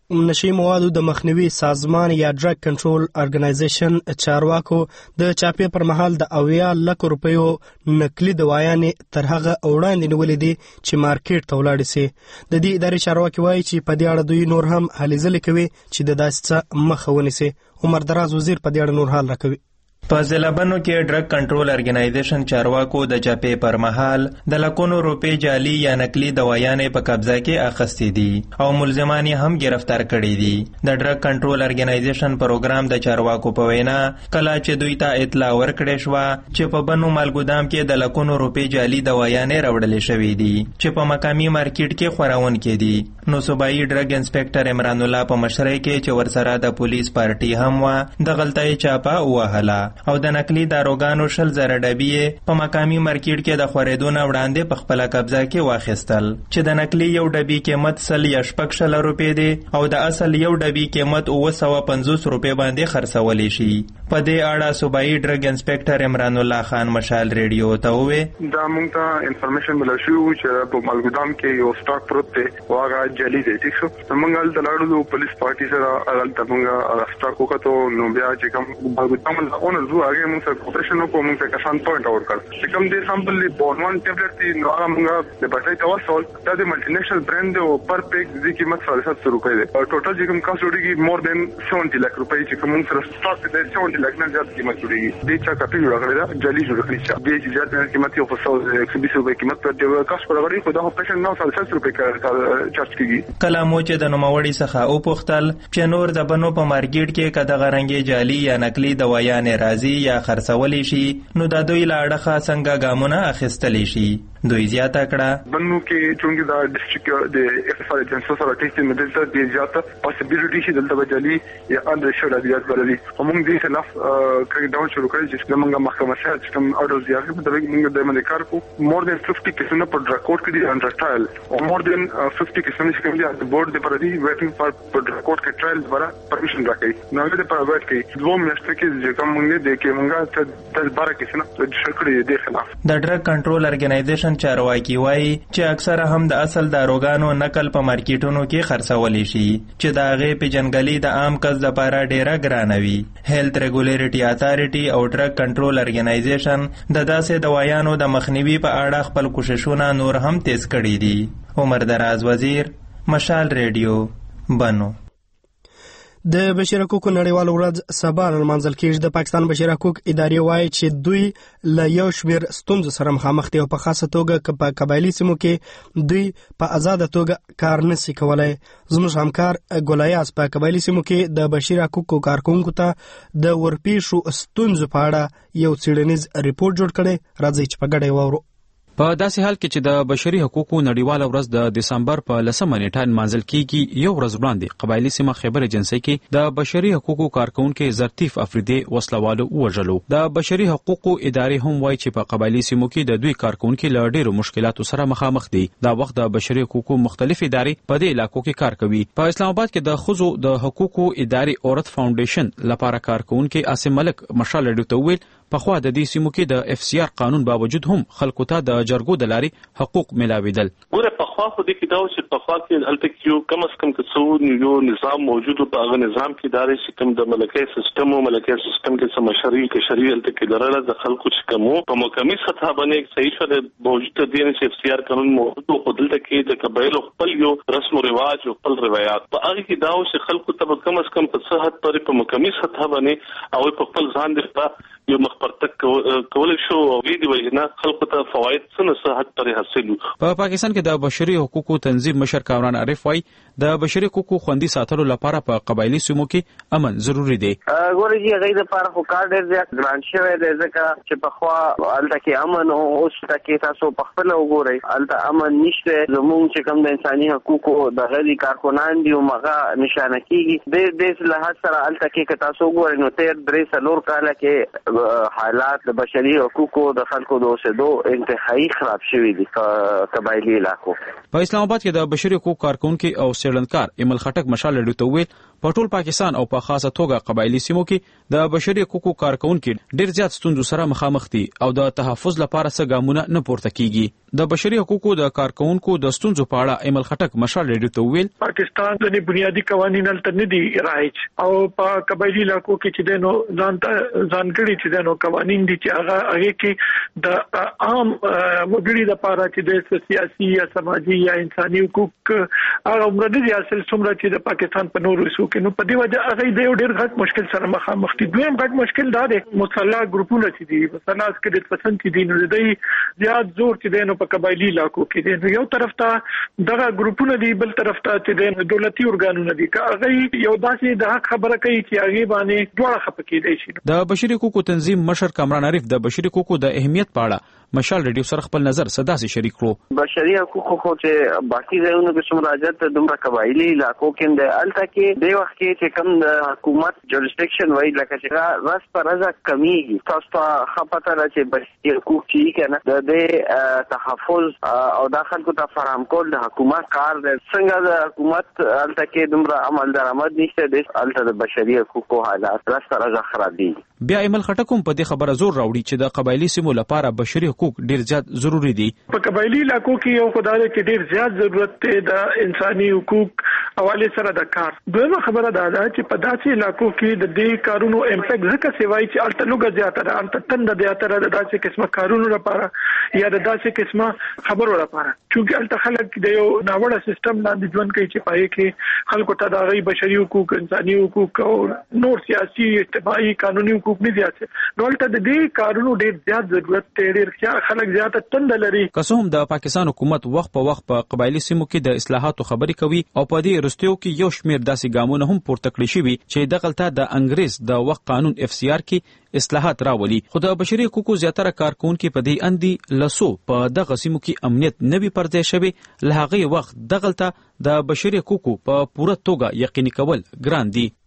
نشي موادو د مخنیوي سازمان یا ډرګ کنټرول ارګنایزیشن چارواکو د چاپی پر مهال د اویا لک روپیو نقلي دوايانې تر هغه وړاندې نیولې دي چې مارکیټ ته ولاړ سي. د دې ادارې چارواکي وایي چې په دې اړه دوی نور هم هلې ځلې کوي چې د داسې څه مخه ونیسي. عمر دراز وزیر په دې اړه نور حال راکوي. په ضلع بنو کې ډرګ کنټرول ارګنایزیشن چارواکو د چاپې پر مهال د لکونو روپې جعلي یا نقلي دوايانې په قبضه کې اخیستې دي او ملزمان یې هم گرفتار کړي دي. د ډرګ کنټرول ارګنایزیشن پروګرام د چارواکو په وینا کله چې دوی ته اطلاع ورکړې شوه چې په بنو مالګودام کې د لکونو روپې جعلي دوايانې راوړلې شوې دي چې په مقامي مارکیټ کې خورونکي دي، نو صوبایي ډرګ انسپکټر عمران الله په مشرۍ کې چې ورسره د پولیس پارټي هم وه د غلطۍ چاپه ووهله او د نقلي داروګانو شل زره ډبې په مقامي مارکیټ کې د خورېدو نه وړاندې په خپله قبضه کې واخیستل چې د نقلي یو ډبې قیمت سل یا شپږ شله روپۍ دی او د اصل یو ډبې قیمت اوه سوه پنځوس روپۍ باندې خرڅولی شي. په دې اړه صوبایي ډرګ انسپکټر عمران الله خان مشال ریډیو ته وویل دا موږ ته انفارمیشن ملو شوی و چې په مالګودام کې یو سټاک پروت دی او هغه جعلي دی. ټیک شو، موږ هلته لاړو پولیس پارټي سره هلته موږ سټاک وکتو نو بیا چې کوم مالګودام اونر زو هغه موږ سره کوپریشن وکړو، موږ ته کسان پوینټ آوټ کړ چې کوم دې سامپل دی بورنوان ټابلیټ دی نو هغه موږ د بټای ته وصول دا د ملټي نیشنل برانډ دی او پر پیک د قیمت سره سات سو روپۍ دی او ټوټل چې کوم کاست جوړیږي مور دین سیونټي لک روپۍ چې کوم سره سټاک دی سیونټي لک نه زیات قیمت جوړیږي. دې چا کاپی جوړ کړی دا جعلي جوړ کړی چې دې چې زیات قیمت یو په سو ایک سو بیس روپۍ قیمت پر دی کاست پر غړي خو دا پیشن نو سره سات روپۍ چارج کیږي. کله مو چې د نوموړي څخه او پوښتل چې نور د بنو په مارکیټ کې کده غرنګي جعلي یا نقلي دوايانې راځي یا خرڅولی شي نو د دوی له اړخه څنګه ګامونه اخیستلی شي. دوی زیاته کړه بنو کې چونګې دا ډسټریکټ د اف آر ایجنسو سره ټیسټ مدلته د زیاته پاسبিলিټي شي دلته بجالي یا اندر شډ ادیات بللي موږ دې خلاف کړي ډاون شروع کړی چې موږ محکمه سره چې کوم اورډر زیاته په دغه موږ د باندې کار کو مور دین پنځه پنځه قسمه پر ډراکوټ کې دي انډر ټرایل او مور دین پنځه قسمه چې کوم دي د بورډ د پردي ویټینګ فار پر ډراکوټ کې ټرایل لپاره پرمیشن راکړي نو د پر ویټ کې دوه میاشتې کې چې کوم موږ دې کې موږ ته د بارا قسمه د شکړې د خلاف د ډرګ کنټرول ارګنایزیشن چارواکي وایي چې اکثره هم د اصل داروګانو نقل په مارکیټونو کې خرڅولی شي چې د هغې پیژنګلي د عام کس دپاره ډیره ګرانه وي. هیلث ریګولیټري اتارټي او ډرګ کنټرول ارګنایزیشن د داسې دوايانو د مخنیوي په اړه خپل کوششونه نور هم تیز کړي دي. عمر دراز وزیر، مشال ریډیو، بنو. د بشر حقوقو نړیواله ورځ سبا نمانځل کېږي. د پاکستان بشر حقوق ادارې وایي چې دوی له یو شمېر ستونزو سره مخامخ دي او په خاصه توګه په قبایلي سیمو کې دوی په آزاده توګه کار نشي کولی. زموږ همکار ګولیاس په قبایلي سیمو کې د بشر حقوقو کارکوونکو ته د ورپېښو ستونزو په اړه یو څېړنیز ریپورټ جوړ کړی. راځئ چې په ګډه یې واورو. په داسې حال کې چې د بشري حقوقو نړیواله ورځ د دسمبر په لسمه نیټه نمانځل کیږي، یو ورځ وړاندې قبایلي سیمه خیبر ایجنسۍ کې د بشري حقوقو کارکونکو زرتیف افریدي وسلوالو وژلو. د بشري حقوقو ادارې هم وایي چې په قبایلي سیمو کې د دوی کارکونکو له ډېرو مشکلاتو سره مخامخ دي. دا وخت د بشري حقوقو مختلف ادارې په دې علاقو کې کار کوي. په اسلام آباد کې د ښځو د حقوقو ادارې عورت فاونډیشن لپاره کارکونکو عاصم ملک مشال ډیو ته ویل پخوا د دې سیمو کې د اف سی آر قانون باوجود هم خلکو ته د جرګو د لارې حقوق ملاویدل. ګوره پخوا خو د کې دا چې پخوا کې هلته کې یو کم از کم څو یو نظام موجود په هغه نظام کې دا چې کوم د ملکي سیستم او ملکي سیستم کې سم شرعي کې شرعي هلته کې درله د خلکو چې کوم په مقامي سطح باندې صحیح شوه د موجود د دې اف سی آر قانون موجود او دلته کې د قبایلو خپل یو رسم او رواج او خپل روایت په هغه کې دا چې خلکو ته کم از کم په صحت پرې په مقامي سطح باندې او په خپل ځان د یو مخبرتک کول شو او دې وجنه خلکو ته فواید څنګه صحت پرې حاصلو. په پاکستان کې د بشري حقوقو تنظیم مشر کامران عارف وايي د بشري حقوقو خوندي ساتلو لپاره په قبایلی سیمو کې امن ضروری دی. ګورې چې هغه د لپاره خو کار ډېر زیات ګران شوی دی ځکه چې په خوا هلته کې امن او اوس کې تاسو په خپل وګورئ هلته امن نشته. زموږ چې کوم د انساني حقوقو د غلي کارکونان دي او هغه نشانه کیږي د دې لحاظ سره هلته کې تاسو وګورئ نو تیر درې څلور کاله کې حالات د بشري حقوقو د خلکو د اوسېدو انتهایی خراب شوي دي په قبایلي علاقو. په اسلام آباد کې د بشري حقوقو کارکونکو او څېړنکار ایمل خټک مشال ډیو ته ویل په ټول پاکستان او په خاصه توګه قبایلي سیمو کې د بشري حقوقو کارکونکو ډېر زیات ستونزو سره مخامخ دي او د تحفظ لپاره څه ګامونه نه پورته کیږي. د بشري حقوقو د کارکونکو د ستونزو په اړه ایمل خټک مشال ریډیو ته ویل پاکستان د بنیادی قوانینو تل نه دي رایج او په قبایلی علاقو کې چې دنو ځان ځانګړي چې دنو قوانین دي چې هغه هغه کې د عام وګړي د لپاره چې د سیاسي یا سماجی یا انساني حقوق هغه عمر دي اصل څومره چې د پاکستان په نورو سو کې نو په دې وجه هغه د ډېر غټ مشکل سره مخامخ دي. دویم غټ مشکل دا دی مسلح ګروپونه چې دي مثلا عسکري پسند چې دي نو دوی زیات زور چې دي نو په قبایلی علاقو کې دي. یو طرف ته دغه ګروپونه دي بل طرف ته چې د دولتي ارګانونه دي هغه یو داسې د حق خبره کوي چې هغه باندې دوه خپکې دي شي. د بشري حقوقو تنظیم مشر کامران عارف د بشري حقوقو د اهمیت په اړه مشال ریډیو سره خپل نظر صدا سي شریک کړو. بشري حقوقو خو چې باقي ځایونو کې څومره راځي ته دومره قبایلی علاقو کې د الته کې د وخت کې چې کوم د حکومت جوریسډکشن وایي لکه چې راس پر ازا کمیږي تاسو ته خپته را چې بشري حقوق چې کنه د دې تحفظ او داخل کو ته فراهم کول د حکومت کار دی. څنګه د حکومت الته کې دومره عمل درآمد نشته د الته د بشري حقوقو حالات راس پر ازا خراب دي. بیا ایمل خټکوم په دې خبره زور راوړي چې د قبایلی سیمو لپاره بشري حقوق ډیر زیات ضروری دي. په قبایلی علاقو کې یو خدای چې ډیر زیات ضرورت دی د انساني حقوق حواله سره د کار. دویمه خبره دا ده چې په داسې علاقو کې د دې کارونو امپیکټ ځکه سیوای چې الته لوګه زیاته ده الته تند زیاته ده د داسې قسمه کارونو لپاره یا د داسې قسمه خبرو لپاره چې الته خلک د یو ناوړه سیستم لاندې ژوند کوي چې پای کې خلکو ته د غي بشري حقوق انساني حقوق او نور سیاسي اجتماعي قانوني حقوق نه زیاته نو الته د دې کارونو ډیر زیات ضرورت دی. ډیر خلک زیاته تند لري. قسم د پاکستان حکومت وخت په وخت په قبایلی سیمو کې د اصلاحاتو خبرې کوي او په دې رستیو کې یو شمیر داسې ګامونه هم پورته کړی شوي چې دغلطه د انګريز د وخت قانون اف سی آر کې اصلاحات راولي. خو د بشري حقوقو زیاتره کارکونکو په دې اندي لسو په دغه سیمو کې امنیت نوي پرځای شوی لهغه وخت دغلطه د بشري حقوقو په پوره توګه یقیني کول ګران دي.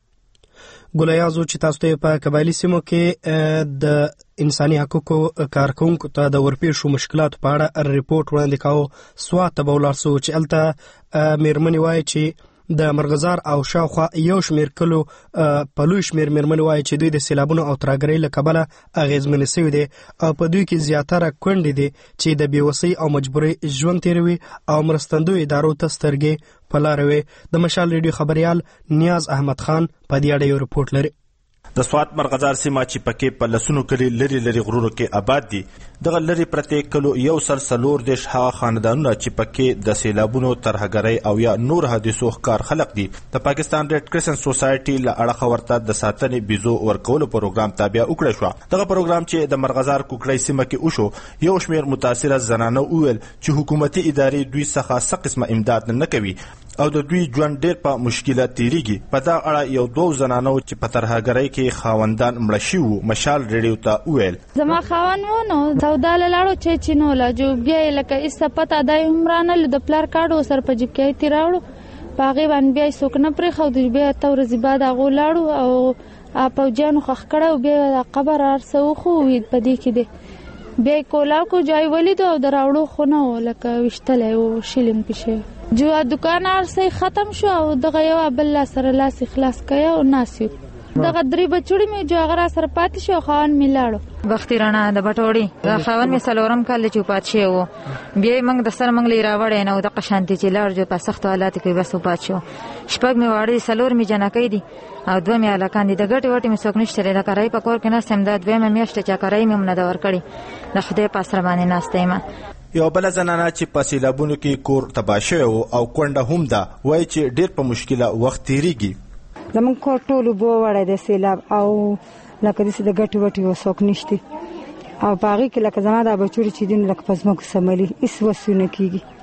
ګولیازو چې تاسو ته په قبایلی سیمو کې د انساني حقوقو کارکونکو ته د ورپېښو مشکلاتو په اړه ریپورت وړاندې کاوه. سوات به ولاړ سو چې الته میرمنې وایي چې د مرغزار او شاوخوا یو شمیر کلو په لوی شمیر میرمنې وایي چې دوی د سیلابونو او ترهګرۍ له کبله اغېزمنې سوي دي او په دوی کې زیاتره کونډې دي چې د بېوسۍ او مجبورۍ ژوند تېروي او مرستندویو ادارو ته سترګې په لاره وي. د مشال ریډیو خبریال نیاز احمد خان په دې اړه یو ریپورت لري. د سوات مرغزار سیمه چې پکې په لسونو کلی لري لري غرونو کې آباد دي دغه لري پرته کلو یو سر سلور دیش هغه خاندانونه چې پکې د سیلابونو ترهګرۍ او یا نور حادثو ښکار خلق دي. د پاکستان ریډ کرسنټ سوسایټي له اړخه ورته د ساتنې بيزو ورکولو پروګرام تابع وکړ شو. دغه پروګرام چې د مرغزار کوکړی سیمه کې وشو یو شمیر متاثره زنانه وویل چې حکومتي ادارې دوی څخه څه قسمه امداد نه کوي او د دوی ژوند ډېر په مشکلات تیریږي. په دا اړه یو دوه زنانو چې په ترهګرۍ کې خاوندان مړه شوي مشال ریډیو ته وویل زما خاوند و نو سودا لاړو چې چینو لا جو بیا لکه ایسه پته د عمران له د پلار کاډو سر په جیب کې تیراوړو باغې باندې بیا څوک نه پرې خو د بیا تورزي بعد هغه لاړو او په جانو خخ کړه بیا قبر ارسو خو وید پدې کې دي بیا کولا کو جای ولید او دراوړو خو نو لکه وشتلې او شیلین پښه جو دکان ارسه ختم شو او دغه یو بل سره لاس اخلاص کړو او ناسیو دغه درې بچوړي مې جو هغه سره پاتې شو خوان میلاړو بختي رانا د بټوړي دا خوان مې سلورم کال چې پات شي وو بیا موږ د سر موږ لري راوړې نه د قشانتي چې لاړ جو په سخت حالات کې بس پات شو شپږ مې واړې سلور مې جنکې دي او دوه مې علاقان دي د ګټي وټي مې څوک نشته لري کارای په کور کې نه سم د دوه مې میاشته چا کارای مې نه دا ور کړی د خدای په سر باندې ناشته ما. یو بل زنانه چې په سیلابونو کې کور تباه شوی او کونډه هم ده وایي چې ډېر په مشکله وخت تیریږي. زمونږ کور ټول اوبه وړی د سیلاب او لکه داسې د ګټې وټې وڅوک نشته او په هغې کې لکه زما دا بچوړي چې دي نو لکه په ځمکو سملي هېڅ وسو نه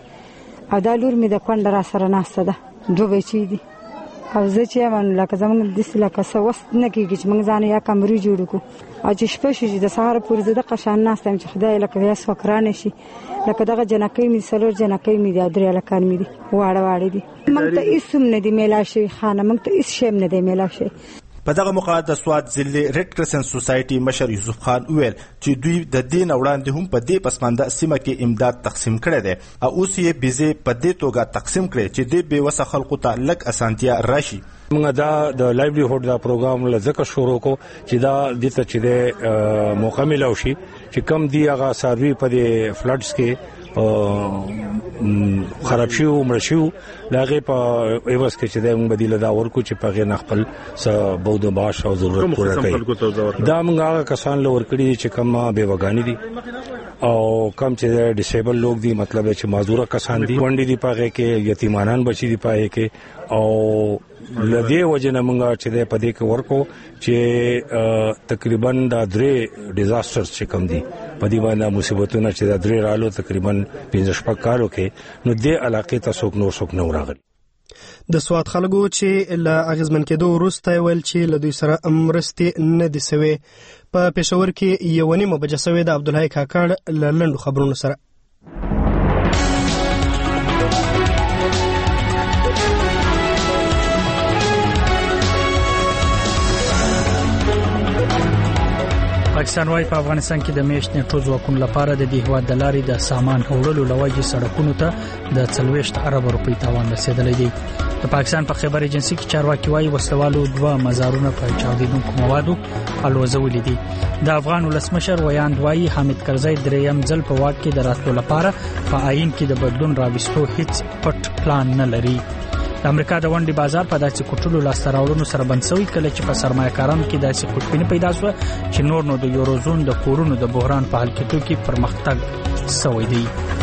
کېږي او دا لور مې د کونډه را سره ناسته ده دوه بچي دي او زه چې یم لکه زمونږ داسې لکه څه وس نه کېږي چې موږ ځان یا کمرې جوړ کړو او چې شپه شو چې د سهار پورې زه دغه شان ناسته یم چې خدای لکه بیا څوک رانه شي لکه دغه جنکۍ مې څلور جنکۍ مې دي او درې هلکان مې دي واړه واړه دي موږ ته هېڅ هم نه دي میلاو شوي خانه موږ ته هېڅ شی هم نه دی میلاو شوی. په دغه موقع د سوات ضلع ریډ کرسنټ سوسایټي مشر یوسف خان وویل چې دوی د دې نه وړاندې هم په دې پسمانده سیمه کې امداد تقسیم کړی دی او اوس یې بېزې په دې توګه تقسیم کړی چې دې بېوسه خلکو ته لږ اسانتیا راشي. موږ دا د لایولیهوډ دا پروګرام له ځکه شروع کو چې دا دته چې د موقع ملو شي چې کم دی هغه سروي په فلډز کې خراب شي او مړ شي داغه په ایواز کې چې د بدیل دا ورکو چې په غیر خپل س بود باش او ضرورت پوره کوي دا موږ هغه کسان لور کړی چې کوم به وګانی دي او کم چې ډیسیبل لوګ دي مطلب چې معذوره کسان دي ونډي دي پاره کې یتیمانان بچی دي پاره کې او لدی وجنه موږ چې د پدې کې ورکو چې تقریبا د درې ډیزاسترز چې کم دي پدې باندې مصیبتونه چې د درې رالو تقریبا پنځه شپږ کالو کې نو د علاقې ته څوک نور څوک نه راغلي د سواد خلکو چې له اغیزمن کېدو وروسته ویل چې له دوی سره مرستې نه دي سوي په پېښور کې یو نیمه بجه سوي د عبدالحی کاکړ له لنډو خبرونو سره پاکستان وايي په افغانستان کې د میشت نیټو ځواکونو لپاره د دې هواد د لارې د سامان وړلو لوجې سړکونو ته د څلوېښت ارب روپۍ تاوان رسیدلی دی. د پاکستان په خبر ایجنسی کې چارواکي وايي وسلوالو دوه مزارونه په چاودیدونکو موادو الوزولې دي. د افغان ولسمشر ویاند وايي حامد کرزی دریم ځل په واک کې د راتلو لپاره په آئین کې د بدلون راوستو هیڅ پټ پلان نه لري. د امریکا د ونډې بازار په داسې کوټلو لاسته راوړنو سره بند شوی کله چې په سرمایه‌کارانو کې داسې کوټپینه پیدا شوه چې نور نو د یوروزون د کورونو د بحران په حل کېدو کې پرمختګ شوی دی.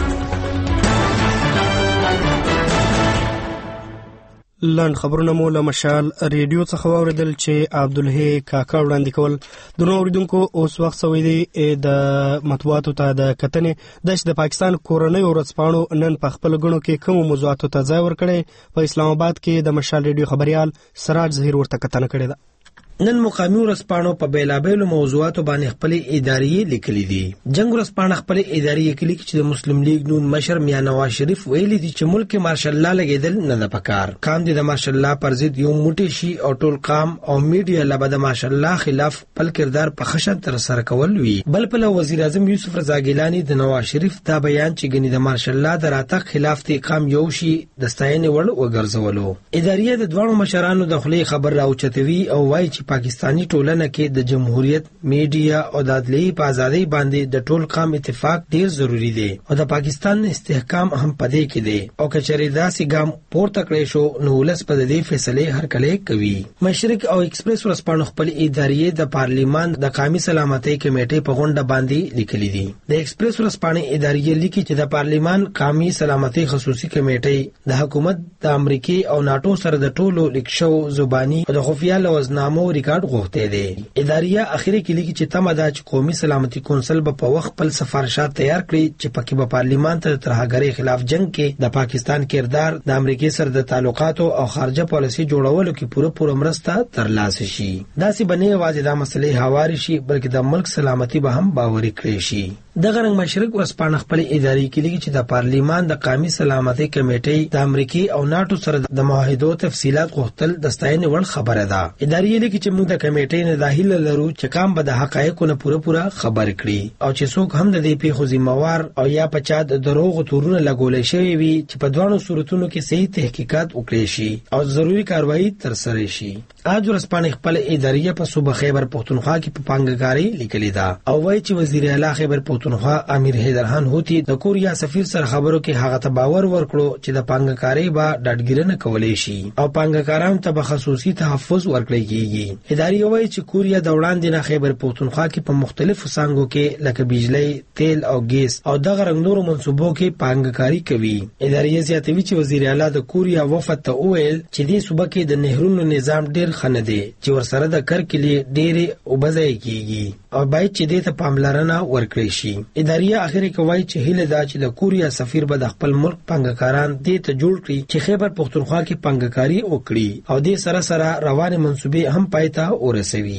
لاند خبرونه مو له مشال ریډیو څخه واوریدل چې عبدالحی کاکا وړاندې کول. د نو اوریدونکو اوس وخت سوي دی د مطبوعاتو ته د کتنې د پاکستان کورنۍ ورځپاڼو نن په خپل غونو کې کوم موضوعاتو ته ځای ورکړي. په اسلام آباد کې د مشال ریډیو خبريال سراج ظهیر ورته کتنه کړې ده. نن مقامی ورځپاڼو په بیلابیلو موضوعاتو باندې خپل اداري لیکلي دي. جنگ ورځپاڼه خپل اداري لیکلي چې د مسلم لیگ نون مشر میاں نواز شریف ویلي دي چې ملک مارشل الله لګیدل نه د پکار کام دي د مارشل الله پر ضد یو موټی شي او ټول قام او میډیا لبد مارشل الله خلاف خپل کردار په خشن تر سره کول وی. بل په وزیر اعظم یوسف رضا ګیلانی د نواز شریف دا بیان چې ګنې د مارشل الله د راتګ خلاف تی قام یو شي د ستاینې وړ وګرځولو. اداري د دوه مشرانو د خلی خبر راوچتوي او وایي چې پاکستانی ټولنه کې د جمهوریت میډیا او د عدالت په ازادۍ باندې د ټول قوم اتفاق ډیر ضروری دی او د پاکستان استحکام هم پدې کې دی او کچری داسې ګام پورته کړی شو نو ولس په دې فیصله هر کله کوي. مشرق او ایکسپریس ورځپاڼه خپل اداري د پارلیمان د قومي سلامتۍ کمیټې په غونډه باندې لیکلي دي. د ایکسپریس ورځپاڼه اداري لیکي چې د پارلیمان قومي سلامتۍ خصوصي کمیټې د حکومت د امریکای او ناتو سره د ټولو لیکشو زبانی او د خفیه لوزنامو ریکارډ غوښته دي. اداریه اخیری کې لیکي چې تمه ده چې قومي سلامتۍ کونسل به په وخت خپل سفارشات تیار کړي چې پکې به پارلیمان ته ترهګری خلاف جنگ کې د پاکستان کردار د امریکای سره د تعلقاتو او خارجه پالیسي جوړولو کې پوره پوره مرسته ترلاسه شي. داسې بنې واځي د مسلې هواري شي بلکې د ملک سلامتۍ به هم باوري کړي شي. د غرنګ مشرق ورځپاڼه خپل اداري کې لیکي چې د پارلیمان د قومي سلامتۍ کمیټې د امریکای او ناتو سره د معاهدو تفصيلات غوښتل د ستاینې وړ خبره ده. اداري لیکي چې موږ د کمیټې نه داخله لرو چې کام به د حقایقو نه پوره پوره خبر کړي او چې څوک هم د دې پیښو ذمہوار او یا په چا د دروغ تورونه لګولې شوی وي چې په دوه صورتونو کې صحیح تحقیقات وکړي شي او ضروری کاروایی تر سره شي. اج ورځپاڼه خپل اداري په صوبه خیبر پختونخوا کې په پنګګاری لیکلي ده او وایي چې وزیر اعلی خیبر پختونخوا امیر حیدرخان هوتی د کوریا سفیر سره خبرو کې هغه ته باور ورکړو چې د پنګګاری با ډاډګیرنه کولای شي او پنګګارانو ته به خصوصي تحفظ ورکړي کیږي. اداري وایي چې کوریا د وړاندې نه خیبر پختونخوا کې په مختلفو څنګهو کې لکه بجلی، تیل او ګیس او دغه رنګ نورو منصوبو کې پنګګاری کوي. اداري زیاتوي چې وزیر اعلی د کوریا وفد ته وویل چې دې صوبه کې د نهرونو نظام ډیر خنه دی چې ورسره د کرکلي ډېرې وبځای کیږي او باید چې دې ته پاملرنه ورکړي شي. اداري اخیری کوي چې هله دا چې د کوریا سفیر به د خپل ملک پنګکاران دې ته جوړ کړي چې خیبر پختونخوا کې پنګکاری وکړي او دې سره سره روانه منصوبې هم پایته ورسوي.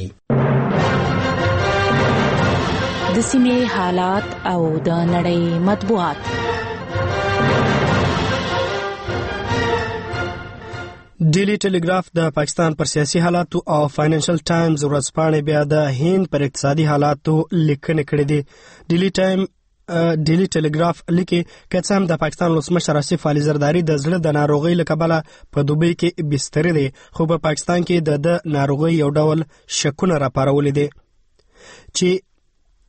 د سیمې حالات او د نړۍ مطبوعات. ډیلی ټیلیګراف د پاکستان پر سیاسي حالاتو او فاینانشل ټایمز ورځپاڼه بیا د هند پر اقتصادي حالاتو لیکنه کړې دي. ډیلی ټایم ډیلی ټیلیګراف لیکي کڅام د پاکستان ولسمشر آصف علي زرداری د زړه د ناروغۍ له کبله په دوبۍ کې بستر دی خو په پاکستان کې د ناروغۍ یو ډول شکونه راپارولې دي چې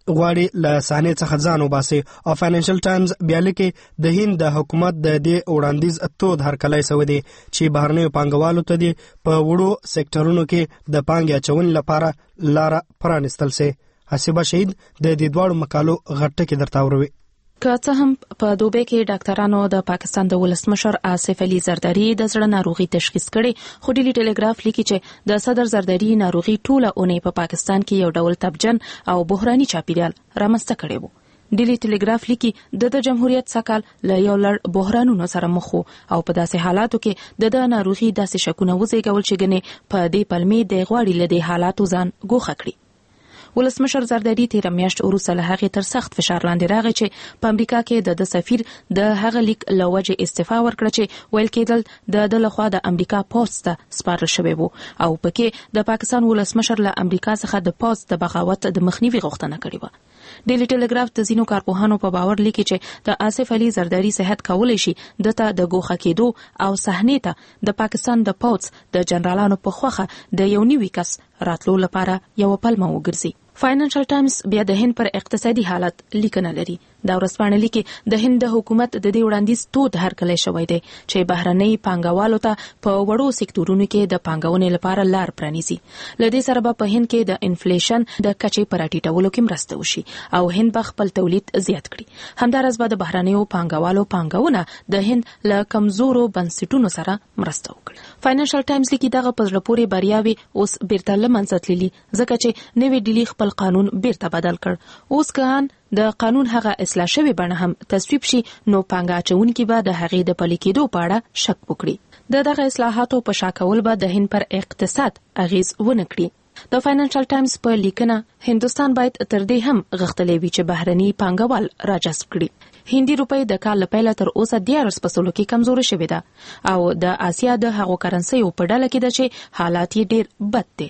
غواړي له صحنې څخه ځان وباسي. او فاینانشل ټایمز بیا لیکي د هند د حکومت د دې وړاندیز تود هرکلی سوی دی چې بهرنیو پانګوالو ته دې په وړو سکتورونو کې د پانګې اچونې لپاره لاره پرانستل سي. حسیبه شهید د دې دواړو مقالو غټ ټکي درته وروي. که څه هم په دوبه کې ډاکټرانو د پاکستان د ولسمشر آصف علي زرداری د زړه ناروغي تشخیص کړي، خو ډیلی ټیلیګراف لیکي چې د صدر زرداری ناروغي ټوله اونۍ په پاکستان کې یو ډول تبجن او بحراني چاپیریال رامنځته کړی وو. ډیلی ټیلیګراف لیکي د د جمهوریت سکهال له یو لړ بحرانونو سره مخ وو او په داسې حالاتو کې د د ناروغي داسې شکونه وزېږول چې ګنې په دې پلمې د غواړي له دې حالاتو ځان ګوښه کړي. ولسمشر زرداری تیر میاشت وروسته له هغې تر سخت فشار لاندې راغی چې په امریکا کې د د سفیر د هغه لیک له وجې استعفا ورکړه چې ویل کېدل د د لخوا د امریکا پوځ ته سپارل شوی وو او پکې د پاکستان ولسمشر له امریکا څخه د پوځ د بغاوت د مخنیوي غوښتنه کړې وه. ډیلی ټیلیګراف د ځینو کارپوهانو په باور لیکي چې د آصف علي زرداری صحت کولی شي دته د ګوښه کېدو او صحنې ته د پاکستان د پوځ د جنرالانو په خوخه د یو نوي کس راتلو لپاره یو پلمه وګرځي. فاینانشل ټایمز بیا د هند پر اقتصادي حالت لیکنه لري. دا ورځپاڼه لیکي د هند د حکومت د دې وړاندیز تود هرکلی شوی دی چې بهرنۍ پانګوالو ته په وړو سکتورونو کې د پانګونې لپاره لار پرانیزي. له دې سره به په هند کې د انفلیشن د کچې پر راټیټولو کې مرسته وشي او هند به خپل تولید زیات کړي. همدارس به د بهرنیو پانګوالو پانګونه د هند له کمزورو بنسټونو سره مرسته وکړي. فاینانشل ټایمز لیکي دغه په زړه پورې بریاوې اوس بیرته له منځه تللي ځکه چې نوی ډیلی خپل قانون بیرته بدل کړ. اوس که د قانون هغه اصلاح شوی بڼه هم تصویب شي نو پانګه اچونکي به د هغې د پلي کېدو په اړه شک وکړي. د دغه اصلاحاتو په شا کول به د هند پر اقتصاد اغیز ونه کړي. د فاینانشل ټایمز په لیکنه هندستان باید تر دې هم غښتلی وي چې بهرني پانګوال راجذب کړي. هندي روپۍ د کال له پیله تر اوسه دیارلس په سلو کې کمزورې شوې ده او د اسیا د هغو کرنسیو په ډله کې ده چې حالات یې ډېر بد دي.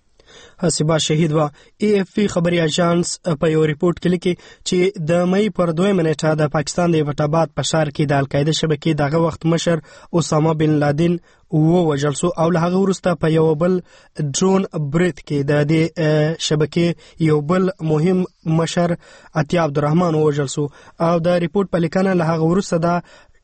حسیبه شهید و ای اف پی خبري اژانس په یو ریپورت کې لیکي چې د مئی پر دویمه نیټه د پاکستان د ایبټاباد په ښار کې د القاعده شبکې دغه وخت مشر اسامه بن لادن ووژل شو او له هغه وروسته په یو بل ډرون برید کې د دې شبکې یو بل مهم مشر عطیه عبدالرحمن ووژل شو او د ریپورت په لیکنه له هغه وروسته د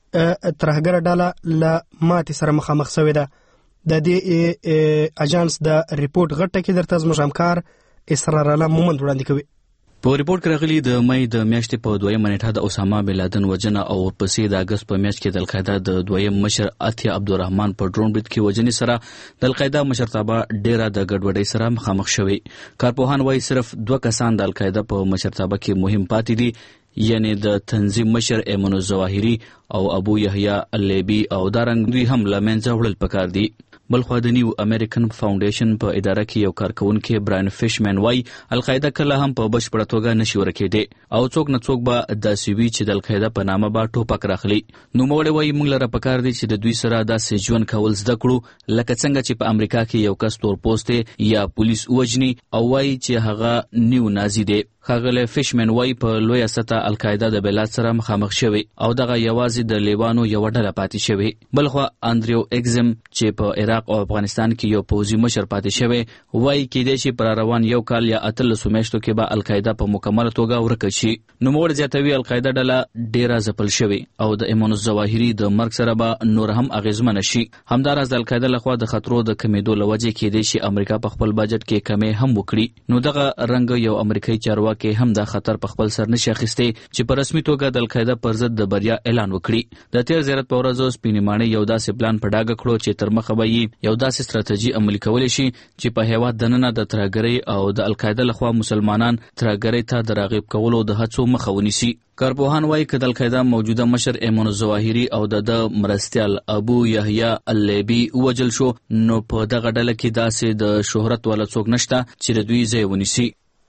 ترهګره ډله له ماتې سره مخامخ شوې ده. د دې اژانس د ریپورت غټه کې درته زموږ همکار اسرار الله مومند وړاندې کوي. په ریپورت کې راغلي د مئی د میاشتې په دویمه نیټه د اسامه بن لادن وژنه او ورپسې د اګست په میاشت کې د القاعده د دویم مشر عطیه عبدالرحمن په ډرون برید کې وژنې سره د القاعده مشرتابه ډیره د ګډوډۍ سره مخامخ شوې. کارپوهان وایي صرف دوه کسان د القاعده په مشرتابه کې مهم پاتې دي، یعنی د تنظیم مشر ایمن الظواهری او ابو یحیی اللیبی او دارنګ دوی هم له منځه وړل پکار دي. بلخوا د نیو امریکن فاونډیشن په اداره کې یو کارکونکي براین فیشمن وایي القاعده کله هم په بشپړه توګه نشي ورکېدی او څوک نه څوک به داسې وي چې د القاعده په نامه به ټوپک راخلي. نوموړی وایي موږ لره پکار دی چې د دوی سره داسې ژوند کول زده کړو لکه څنګه چې په امریکا کې یو کس تور پوست یا پولیس ووژني او وایي چې هغه نیو نازي دی. ښاغلی فیشمن وایي په لویه سطح القاعده د بلاد سره مخامخ شوی او دغه یوازې د لیوانو یوه ډله پاتې شوی. بلخوا اندریو اګزم چې په عراق او افغانستان کې یو پوځي مشر پاتې شوی وایي کېدای شي پر روان یو کال یا اتلسو میاشتو کې به القاعده په مکمله توګه ورکه شي. نوموړی زیاتوي القاعده ډله ډیره ځپل شوې او د ایمن الظواهري د مرګ سره به نور هم اغیزمنه شي. همداراز د القاعده لخوا د خطرو د کمیدو له وجې کېدای شي امریکا په خپل بجټ کې کمې هم وکړي. نو دغه رنګ یو امریکایي چارواکي کې هم دا خطر په خپل سر نشي اخیستی چې په رسمي توګه د القاعده پر ضد د بریا اعلان وکړي. د تیر زیارت په ورځو سپینې ماڼۍ یو داسې پلان په ډاګه کړو چې تر مخه به یې یو داسې ستراتیژي عملي کولی شي چې په هیواد دننه د ترهګرۍ او د القاعده لخوا مسلمانان ترهګرۍ ته د راغب کولو د هڅو مخه ونیسي. کارپوهان وایي که د القاعده موجوده مشر ایمن الظواهري او د د مرستیال ابو یحیی اللیبی ووژل شو نو په دغه ډله کې داسې د شهرت والا څوک نشته چې د دوی ځای ونیسي.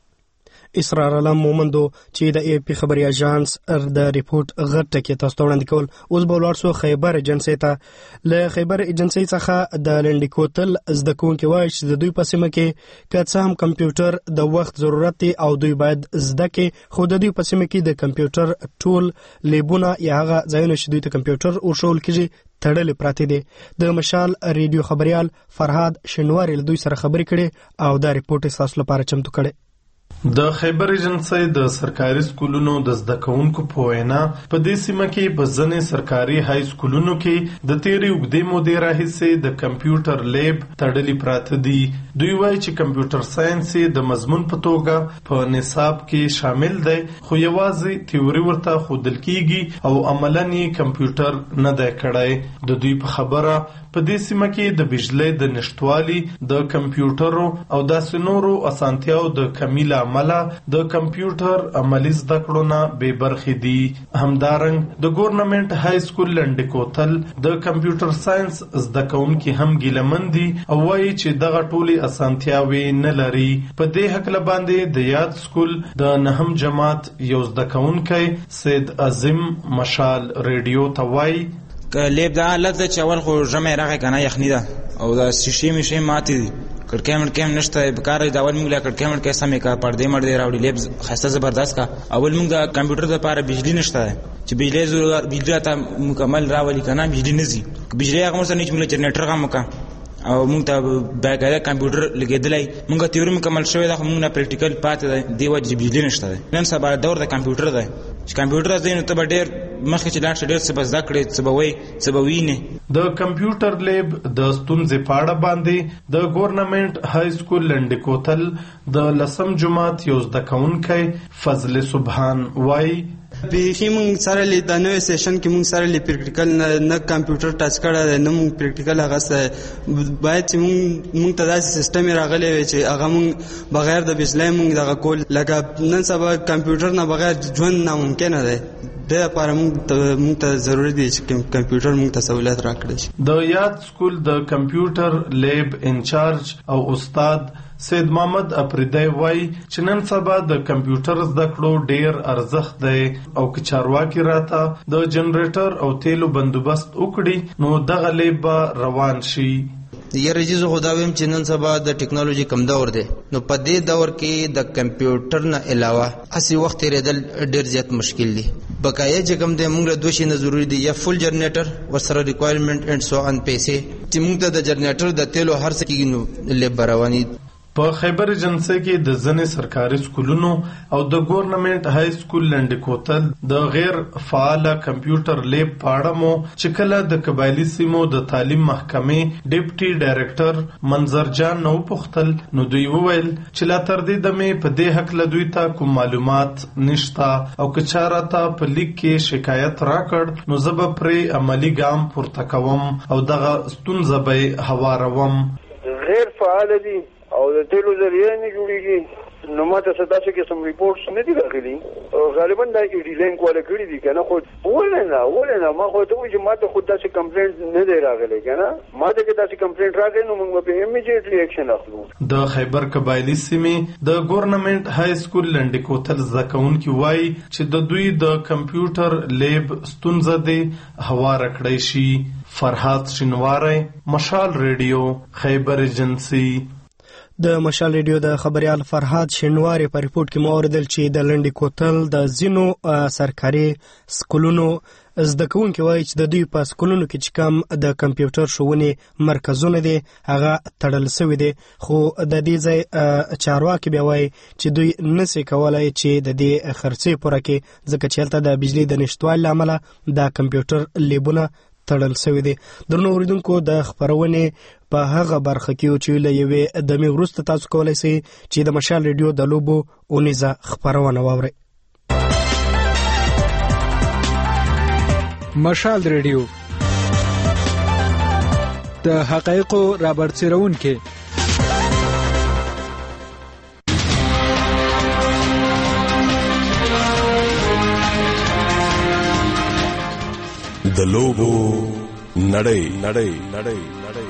اسرار الله مومندو چې د ای پی خبري اژانس د ریپورت غټه کې تاسو ته وړاندې کول. اوس به ولاړ شو خیبر ایجنسی ته. له خیبر ایجنسی څخه د لنډي کوتل زده کوونکي وایي چې د دوی په سیمه کې که څه هم کمپیوټر د وخت ضرورت دی او دوی باید زده کړي خو د دوی په سیمه کې د کمپیوټر ټول لیبونه یا هغه ځایونه چې دوی ته کمپیوټر ورښول کېږي تړلې پراته دي. د مشال ریډیو خبريال فرهاد شنواری له دوی سره خبرې کړې او دا ریپورت تاسو لپاره چمتو کړی. د خیبر ایجنسی د سرکاري سکولونو د زده کوونکو په وینا په دې سیمه کې په ځینې سرکاري های سکولونو کې د تیرې اوږدې مودې راهیسې د کمپیوټر لیب تړلي پراته دي. دوی وایي چې کمپیوټر ساينس د مضمون په توګه په نصاب کې شامل دی، خو یوازې تیوري ورته ښودل کیږي او عملاً یې کمپیوټر نه دی کړی. د دوی په خبره په دې سیمه کې د بجلی د نشټوالي، د کمپیوټرو او داسې نورو اسانتیاو د کمی له امله د کمپیوټر عملي زده کړو نه بې برخې دي. همدارنګ د ګورنمنټ های سکول لنډې کوتل د کمپیوټر ساينس زده کوونکي هم ګیلمن دي او وایي چې دغه ټولې اسانتیاوې نه لري. په دې هکله باندې د یاد سکول د نهم جماعت یو زده کوونکی سید عظیم مشال ریډیو ته وایي لیب دا حالت ده چې اول خو ژمی راغی که نه یخني ده او دا شیشې میشې ماتې دي، کړکۍ مړکۍ نشته، بکار د اول موږ له کړکۍ مړکۍ سمې کا پردې مردې راوړي، لیب ښایسته زبردست کا. اول موږ د کمپیوټر دپاره بجلي نشته چې بجلی ضرورت بجلی راته مکمل راولي که نه بجلي نه ځي. بجلی هغه ورسره نه چې موږ له جنریټر هم وکړه او موږ ته باقاعده کمپیوټر لګېدلی، موږ تیوري مکمل شوی ده خو موږ نه پریکټیکل پاتې دی، دې وجې چې بجلي نشته دی. نن سبا دور د کمپیوټر دی چې کمپیوټر زده نو ته به ډېر مخکې چې لاړ شې ډېر څه به زده کړې، څه به وایي، څه به وینې. د کمپیوټر لیب د ستونزې په اړه باندې د ګورنمنټ های سکول لنډې کوتل د لسم جماعت یو زده کوونکی فضل سبحان وایي بیخي مونږ سره لی د نوې سیشن کې مونږ سره لی پریکټیکل نه کمپیوټر ټچ کړی نه مونږ پریکټیکل هغه څه باید چې مونږ مونږ ته داسې سیستم راغلی وي چې هغه مونږ بغیر د بجلی مونږ دغه کول، لکه نن سبا کمپیوټر نه بغیر ژوند ناممکنه دی. دې لپاره مونږ ته ضروري دی چې کمپیوټر مونږ ته سہولت راکړي شي. د یاد سکول د کمپیوټر لیب انچارج او استاد سید محمد افریدی وایي چې نن سبا د کمپیوټر زده کړو ډیر ارزښت دی او که چارواکي راته د جنریټر او تیلو بندوبست وکړي نو دغه لیب به روان شي. یاره جزو خدا ویم چې نن سبا د ټیکنالوژي کم دور دی، نو په دې دور کې د کمپیوټر نه علاوه هسې وخت تېرېدل ډېر زیات مشکل دي. بقایه چې کوم دی موږ له دوه شیانو ضروري دي، یا فل جنریټر ورسره ریکوایرمنټ اینډ سو ان پیسې چې موږ ته د جنریټر د تیلو هر څه کېږي نو لیب به رواني. په خیبر ایجنسی کې د ځینې سرکاري سکولونو او د ګورنمنټ های سکول لنډې کوتل د غیر فعاله کمپیوټر لیب په اړه مو چې کله د قبایلي سیمو د تعلیم محکمې ډیپټي ډایرکټر منظر جان نو پوښتل نو دوی وویل چې لا تر دې دمې په دې حق له دوی ته کوم معلومات نشته او که چا راته په لیک کې شکایت راکړ نو زه به پرې عملي ګام پورته کوم او دغه ستونزه به هواروم. غیر فعال دي او د تیلو ذریعه نه جوړیږي نو ماته څه داسې قسم ریپورټس نه دي راغلي، غالبا دا ایډي لینک والا کړي دي که نه، خو ولې نه ولې نه ما خو ته وایي چې ما ته خو داسې کمپلینټ نه دی راغلی که نه، ما ته که داسې کمپلینټ راغلی نو موږ به پرې امیجیټلي ایکشن اخلو. د خیبر قبایلي سیمې د ګورنمنټ های سکول لنډې کوتل زده کوونکي وایي چې د دوی د کمپیوټر لیب ستونزه دی هواره کړی شي. فرهاد شینواری، مشال ریډیو، خیبر ایجنسی. د مشال ریډیو د خبريال فرهاد شینواری په ریپورت کې مو اوریدل چې د لنډې کوتل د ځینو سرکاري سکولونو زده کوونکي وایي چې د دوی په سکولونو کې چې کوم د کمپیوټر ښوونې مرکزونه دي هغه تړل شوي دي، خو د دې ځای چارواکي بیا وایي چې دوی نسي کولای چې د دې خرڅې پوره کړي ځکه چې هلته د بجلي د نشتوالي له امله د کمپیوټر لیبونه تړل شوي دي. درنو اوریدونکو د خپرونې په هغه برخه کې چې له یوې دمې وروسته تاسو کولی شئ چې د مشال ریډیو د لوبو اونیزه خپرونه واورئ. مشال ریډیو د حقایقو رابرسېرونکي د لوبو نړۍ نړۍ نړۍ نړۍ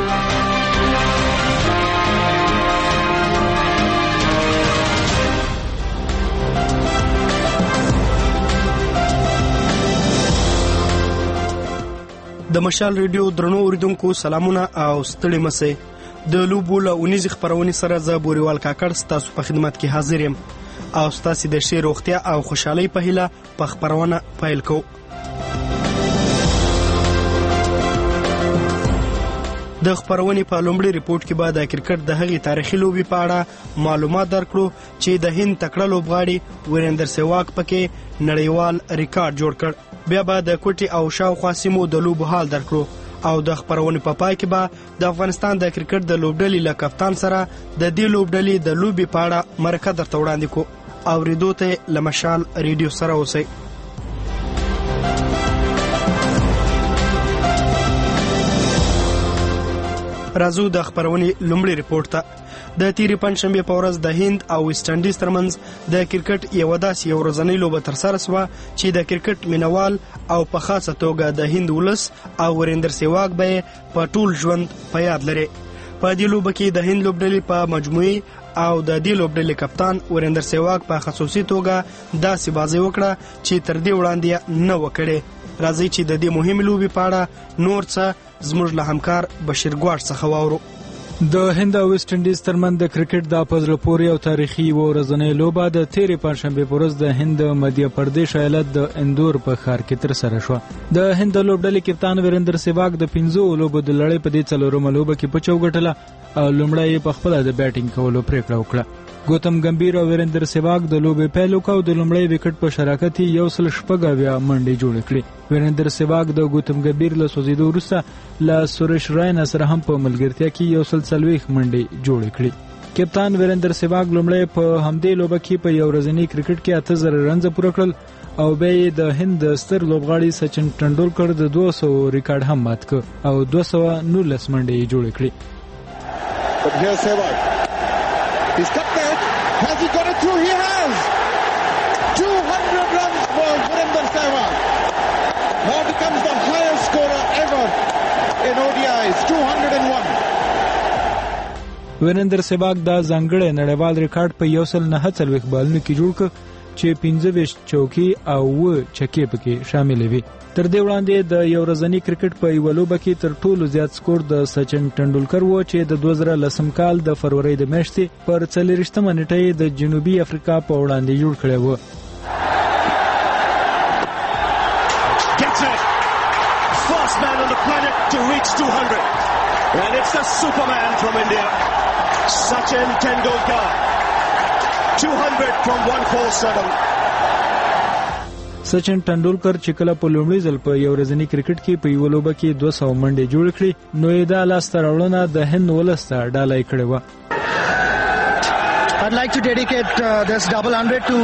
د مشال ریډیو درنو اوریدونکو سلامونه او ستړي مسئ. د لوبو له اونیزې خپرونې سره زه بوریوال کاکړ ستاسو په خدمت کې حاضر یم او ستاسو د ښې روغتیا او خوشحالۍ په هیله په خپرونه پیل کوو. د خبرونې په لومړي ریپورت کې به د کرکټ د هغې تاریخي لوبې په اړه معلومات درکړو چې د هند تکړه لوبغاړي وریندر سهواګ پکې نړیوال ریکارډ جوړ کړ. بیا به د کوټې او شاوخوا سیمو د لوبو حال درکړو او د خبرونې په پای کې به د افغانستان د کرکټ د لوبډلې له کپتان سره د دې لوبډلې د لوبې په اړه مرکه درته وړاندې کوو. اورېدو ته له مشال ریډیو سره اوسئ. راځو د خبرونې لومړي ریپورت ته. د تیرې پنجشنبې په ورځ د هند او ویسټ انډیز ترمنځ د کرکټ یوه داسې یو ورځنۍ لوبه ترسره شوه چې د کرکټ مینوال او په خاصه توګه د هند ولس او وریندر سهواګ به یې په ټول ژوند په یاد لري. په دې لوبه کې د هند لوبډلې په مجموعي او د دې لوبډلې کپتان وریندر سهواګ په خصوصي توګه داسې بازي وکړه چې تر دې وړاندې نه و کړې. راځئ چې د دې مهمې لوبې په اړه نور څه زموږ له همکار بشیر ګواړ څخه واورو. د هند او ویسټ انډیز ترمنځ د کرکټ د په زړه پورې او تاریخي یوه ورځنۍ لوبه د تیرې پنجشنبې په ورځ د هند مدهیه پردیش ایالت د اندور په ښار کې ترسره شوه. د هند د لوبډلې کپتان وریندر سهواګ د پنځو لوبو د لړۍ په دې څلورمه لوبه کې پچه وګټله او لومړی یې په خپله د بیټینګ کولو پریکړه وکړه. ګوتم ګمبیر او وریندر سهواګ د لوبې پیل وکړ او د لومړی وکټ په شراکت یې یو سل شپږ اویا منډې جوړې کړې. وریندر سهواګ د ګوتم ګمبیر له سوځېدو وروسته له سوریش راینا سره هم په ملګرتیا کې یو سل څلوېښت منډې جوړې کړې. کپتان وریندر سهواګ لومړی په همدې لوبه کې په یو ورځني کرکټ کې اته زره رنزه پوره کړل او بیا یې د هند د ستر لوبغاړي سچن ټنډولکر د دوه سوه ریکارډ هم مات کړ او دوه سوه نولس منډې یې جوړې کړې. But here's Sehwag. He's cut there. Has he got it through? He has. two hundred runs for Virender Sehwag. Now becomes the highest scorer ever in O D Is. two hundred one. وریندر سهواګ دا ځانګړی نړیوال ریکارډ په یو سل نهه څلوېښت بالونو کې جوړ کړ چې پنځه ویشت چوکي او اووه چکې پکې شاملې وي. تر دې وړاندې د یو ورځني کرکټ په یوه لوبه کې تر ټولو زیات سکور د سچن ټنډولکر و چې د دوه زره لسم کال د فروری د میاشتې پر څلېرویشتمه نیټه یې د جنوبي افریقا په وړاندې جوړ کړی و. Gets it. First man on the planet to reach two hundred. And it's the Superman from India, Sachin Tendulkar. two hundred from one forty-seven. سچن ټنډولکر چې کله په لومړي ځل په یو ورځني کرکټ کې په یوه لوبه کې دوه سوه منډې جوړې کړې نو یې دا لاسته راوړنه د هند ولس ته ډالۍ کړې وه. I'd like to dedicate uh, this double hundred to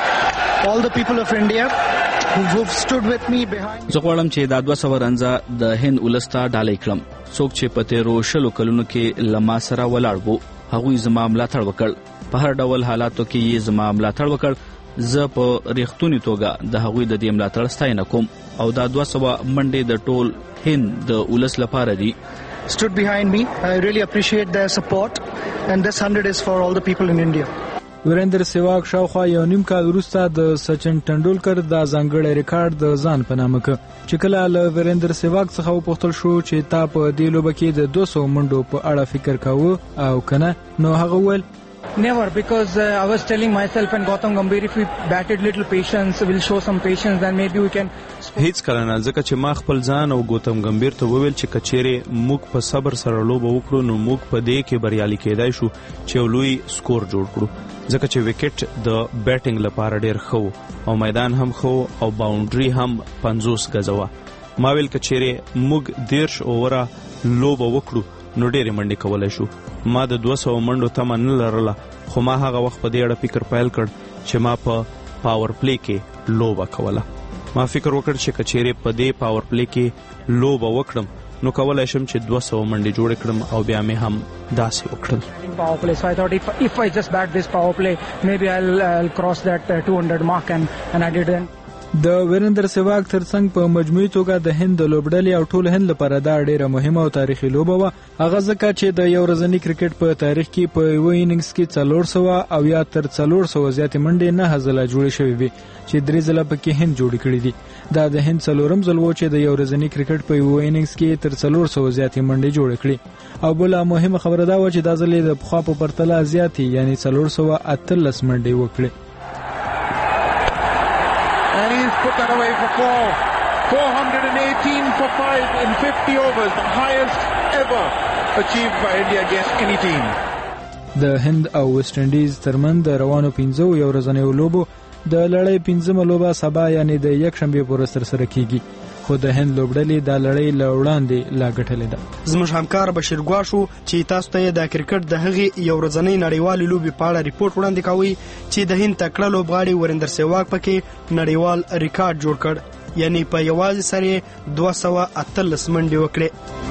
all the people of India who've stood with me behind. زه غواړم چې دا دوه سوه رنزه د هند ولس ته ډالۍ کړم. څوک چې په تیرو شلو کلونو کې له ما سره ولاړ وو هغوی زما ملاتړ وکړ. په هر ډول حالاتو کې یې زما ملاتړ وکړ. زه په ریښتوني توګه د هغوی د دې ملاتړ ستاینه کوم او دا دوه سوه منډې د ټول هند د ولس لپاره دي. Stood behind me. I really appreciate their support and this hundred is for all the people in India. وریندر سهواګ شاوخوا یو نیم کال وروسته د سچن ټنډولکر دا ځانګړی ریکارډ د ځان په نامه کړ چې کله له وریندر سهواګ څخه وپوښتل شو چې تا په دې لوبه کې د دوه سوه منډو په اړه فکر کاوه او کنه نو هغه وویل Never, because uh, I was telling myself and Gautam Gambhir if we batted little patience, we'll show some patience, then maybe we can. هیڅ کله نه ځکه چې ما خپل ځان او ګوتم ګمبیر ته وویل چې کچېرې موږ په صبر سره لوبه وکړو نو موږ په دې کې بریالي کېدای شو چې یو لوی سکور جوړ کړو ځکه چې وکټ د بیټینګ لپاره ډېر ښه او میدان هم ښه او باونډري هم پنځوس ګزه وه. ما ویل کچېرې موږ دېرش اووره لوبه وکړو نو ډېرې منډې کولی شو. ما د دوه سوه منډو تمه نه لرله خو ما هغه وخت په دې اړه فکر پیل کړ چې ما په پاور پلی کې لوبه کوله. ما فکر وکړ چې کچېرې په دې پاور پلی کې لوبه وکړم نو کولی شم چې دوه سوه منډې جوړې کړم او بیا مې هم داسې وکړل. Power play. So I thought if if I just bat this power play, maybe I'll, I'll cross that uh, two hundred mark and and I didn't. د وریندر سهواګ ترڅنګ په مجموعي توګه د هند د لوبډلې او ټول هند لپاره دا ډیره مهمه او تاریخي لوبه وه. هغه ځکه چې د یو ورځني کرکټ په تاریخ کې په یوه اننګز کې څلور سوه او یا تر څلور سوه زیاتې منډې نهه ځله جوړې شوې وي چې درې ځله پکې هند جوړې کړې دي. دا د هند څلورم ځل و چې د یو ورځني کرکټ په یوه اننګز کې تر څلور سوه زیاتې منډې جوړې کړې او بله مهمه خبره دا وه چې دا ځل یې د پخوا په پرتله زیاتې یعنې څلور سوه اتلس منډې وکړې. And he's put that away for four. four hundred eighteen for five in fifty overs, the highest ever achieved by India against any team. د هند او ویسټ انډیز ترمن د روانو پنځو یو ورځنیو لوبو د لړۍ پنځمه لوبه سبا یعنی د یک شنبه پر ورځ ترسره کیږي، خو د هند لوبډلې د لړۍ له وړاندې لا ګټلې ده. زموږ همکار بشیر ګواښو چې تاسو ته د کرکټ د هغې یو ورځنۍ نړیوالې لوبې په اړه ریپورت وړاندې کوي چې د هند تکړه لوبغاړي وریندر سهواګ پکې نړیوال ریکارډ جوړ کړ، یعنی په یوازې سره دوه سوه اتلس منډې وکړې.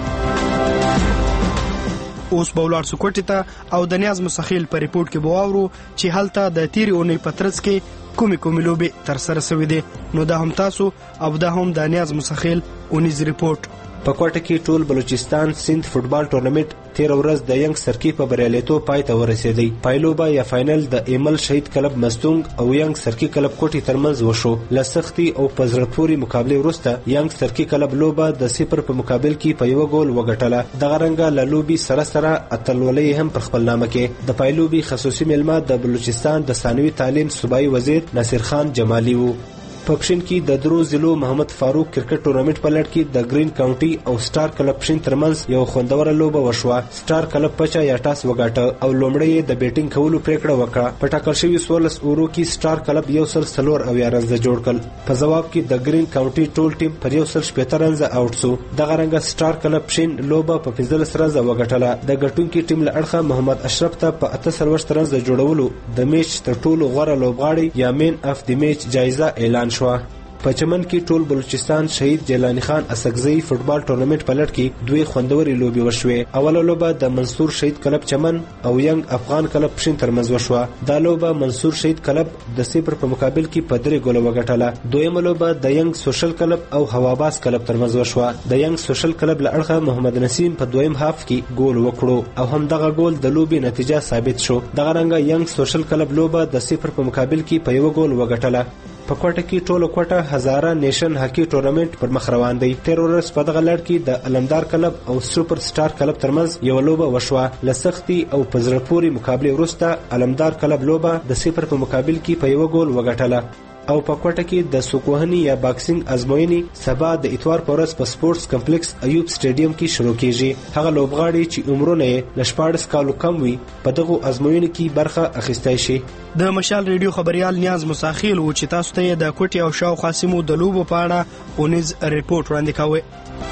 اوس به ولاړ سو کوټې ته او د نیاز مسخیل په ریپورت کې به واورو چې هلته د تیرې اونۍ په ترڅ کې کومې کومې لوبې ترسره شوې دي. نو دا هم تاسو او دا هم د نیاز مسخیل اونیز ریپورت. په کوټه کې ټول بلوچستان سند فوتبال ټورنمنت تیر ورځ د ینګ سرکی په بریالیتوب پای ته ورسېدی. پایلوبه یا فائنل د ایمل شهید کلب مستونګ او ینګ سرکی کلب کوټې ترمنځ وشو. لسختی او پزړپوري مقابله وروسته ینګ سرکی کلب لوبه د صفر په مقابل کې په یو ګول وګټله. دغه رنګه له لوبي سره سره اتلولۍ هم پر خپل نامه کې. د پایلوبي خصوصي ملما د بلوچستان د ثانوي تعلیم صوبایي وزیر ناصر خان جمالي وو. په پښین کې د درو ضلعو محمد فاروق کرکټ ټورنمنت په لړ کې د گرین کاونټي او سٹار کلب پښین ترمنځ یو خوندوره لوبه وشوه. سٹار کلب پچا یا ټاس وګاټه او لومړی د بیټینګ کولو پریکړه وکړه. په ټاکل شوی سولس اورو کې سٹار کلب یو سل څلور او یا رنز جوړ کړ. په جواب کې د گرین کاونټي ټول ټیم پر یو سل شپږ رنز آوټ شو. دغه رنګه سٹار کلب پښین لوبه په پنځلس رنز وګټله. د ګټونکي ټیم له اړخه محمد اشرف ته په اته څلوېښت رنز جوړولو د میچ تر ټولو غوره لوبغاړي یا مین اف دی میچ جایزه اعلان شوه. په چمن کې ټول بلوچستان شهید جیلانی خان اسکزئی فوتبال ټورنمنت په لړ کې دوی خوندوري لوبي وشوې. اوله لوبه د منصور شهید کلب چمن او ینګ افغان کلب پښین ترمنځ وشوه. دا لوبه منصور شهید کلب د صفر په مقابل کې په درې ګول وګټله. دویمه لوبه د ینګ سوشل کلب او هواباس کلب ترمنځ وشوه. د ینګ سوشل کلب له اړخه محمد نسیم په دویم هاف کې ګول وکړو او هم دغه ګول د لوبي نتیجه ثابت شو. دغه رنګه ینګ سوشل کلب لوبه د صفر په مقابل کې په یو ګول وګټله. په کوټه کې ټولو کوټه هزاره نیشن هاکی ټورنمنت پر مخ روان دی. تیر ورځ په دغه لړ کې د علمدار کلب او سوپر سٹار کلب ترمنځ یو لوبه وشوه. لسختی او پزړپوري مقابله وروسته علمدار کلب لوبه د صفر په مقابل کې په یو ګول وګټله. او په کوټه کې د سوکوهنی یا باکسینګ ازموینی سبا د اتوار پر ورځ په سپورتس کمپلیکس ایوب سټیډیم کې شروع کیږي. هغه لوبغاړي چې عمرونه یې له شپاړس کالو کم وي په دغه ازموینو کې برخه اخیستی شي. د مشال ریډیو خبريال نیاز مساخیل و چې تاسو ته د کوټي او شاو خاصمو د لوبو په اړه اونیز ریپورت وړاندې کاوه.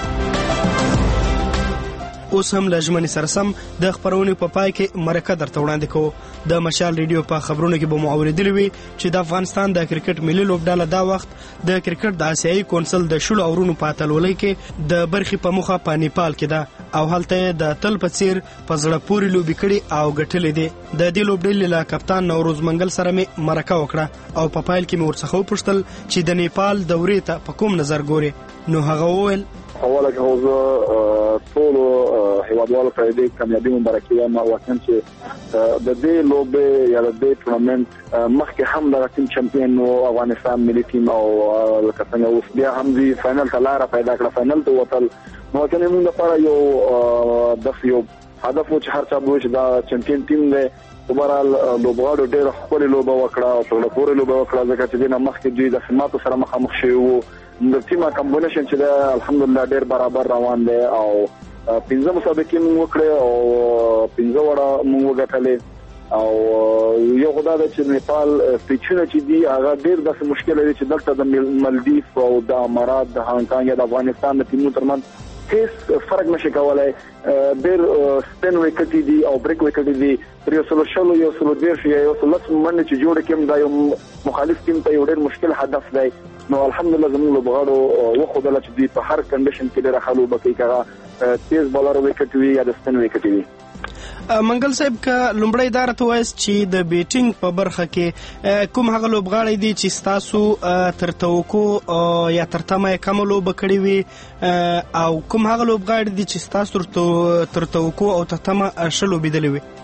اوس هم لجمنی سرسم د خبرونې په پای کې مرکه درته وړاندې کوو. د مشال ریډیو په خبرونو کې به مو اوریدلی وي چې د افغانستان د کرکټ ملي لوبډله دا وخت د کرکټ د آسیایي کونسل د شلو اورونو په اتلولۍ کې د برخې په مخه په نیپال کې ده او هلته د تل په څیر په زړه پورې لوبې کړي او ګټلې دي. د دې لوبډلې له کپتان نوروز منګل سره مې مرکه وکړه او په پایل کې مې ورڅخه وپوښتل چې د نیپال دورې ته په کوم نظر ګوري. نو هغه وویل اوله که ټول هیوادوالو ته دې کامیابی مبارکي وایم او واقعا چې د دې لوبې یا د دې ټورنمنت مخکې هم د ټیم چمپیون او افغانستان ملي ټیم او لکه څنګه اوس بیا هم دې فائنل ته لاره پیدا کړه، فائنل ته وتل. نو کنه موږ لپاره یو د یو هدف و چې هر څه به چې دا چمپیون ټیم دی. اوبرال لوبغاړو ډېر خپل لوبه وکړه او په لپاره لوبه وکړه ځکه چې د مخکې دوی د سماتو سره مخامخ شوی وو. د ټیم کمبینیشن چې دا الحمدلله ډېر برابر روان دی او پنځه مسابقې موږ وکړې او پنځه وړه موږ وګټلې او یو خدای د چې نیپال پیچونه چې دی هغه ډېر داسې مشکل دی چې دلته د مالدیف او د امارات د هانګ کانګ یا د افغانستان د ټیمونو ترمنځ هیڅ فرق نشي کولای. ډېر سپین وکټ دي او بریک وکټ دي. پر یو سلو شلو یو سلو دیرش یا یو سلو لس منډې چې جوړ کړم دا یو مخالف ټیم ته یو ډېر مشکل هدف دی. نو الحمدلله زموږ لوبغاړو وښودله چې دوی په هر کنډیشن کې ډېره ښه لوبه کوي، هغه تیز بالر وکټ وي یا د سپین وکټ وي. منګل صاحب که لومړی دا راته وایاست چې د بیټینګ په برخه کې کوم هغه لوبغاړی دی چې ستاسو تر توقع یا تر تمه یې کمه لوبه کړې وي او کوم هغه لوبغاړی دی چې ستاسو تر توقع او تر تمه ښه لوبېدلی وي؟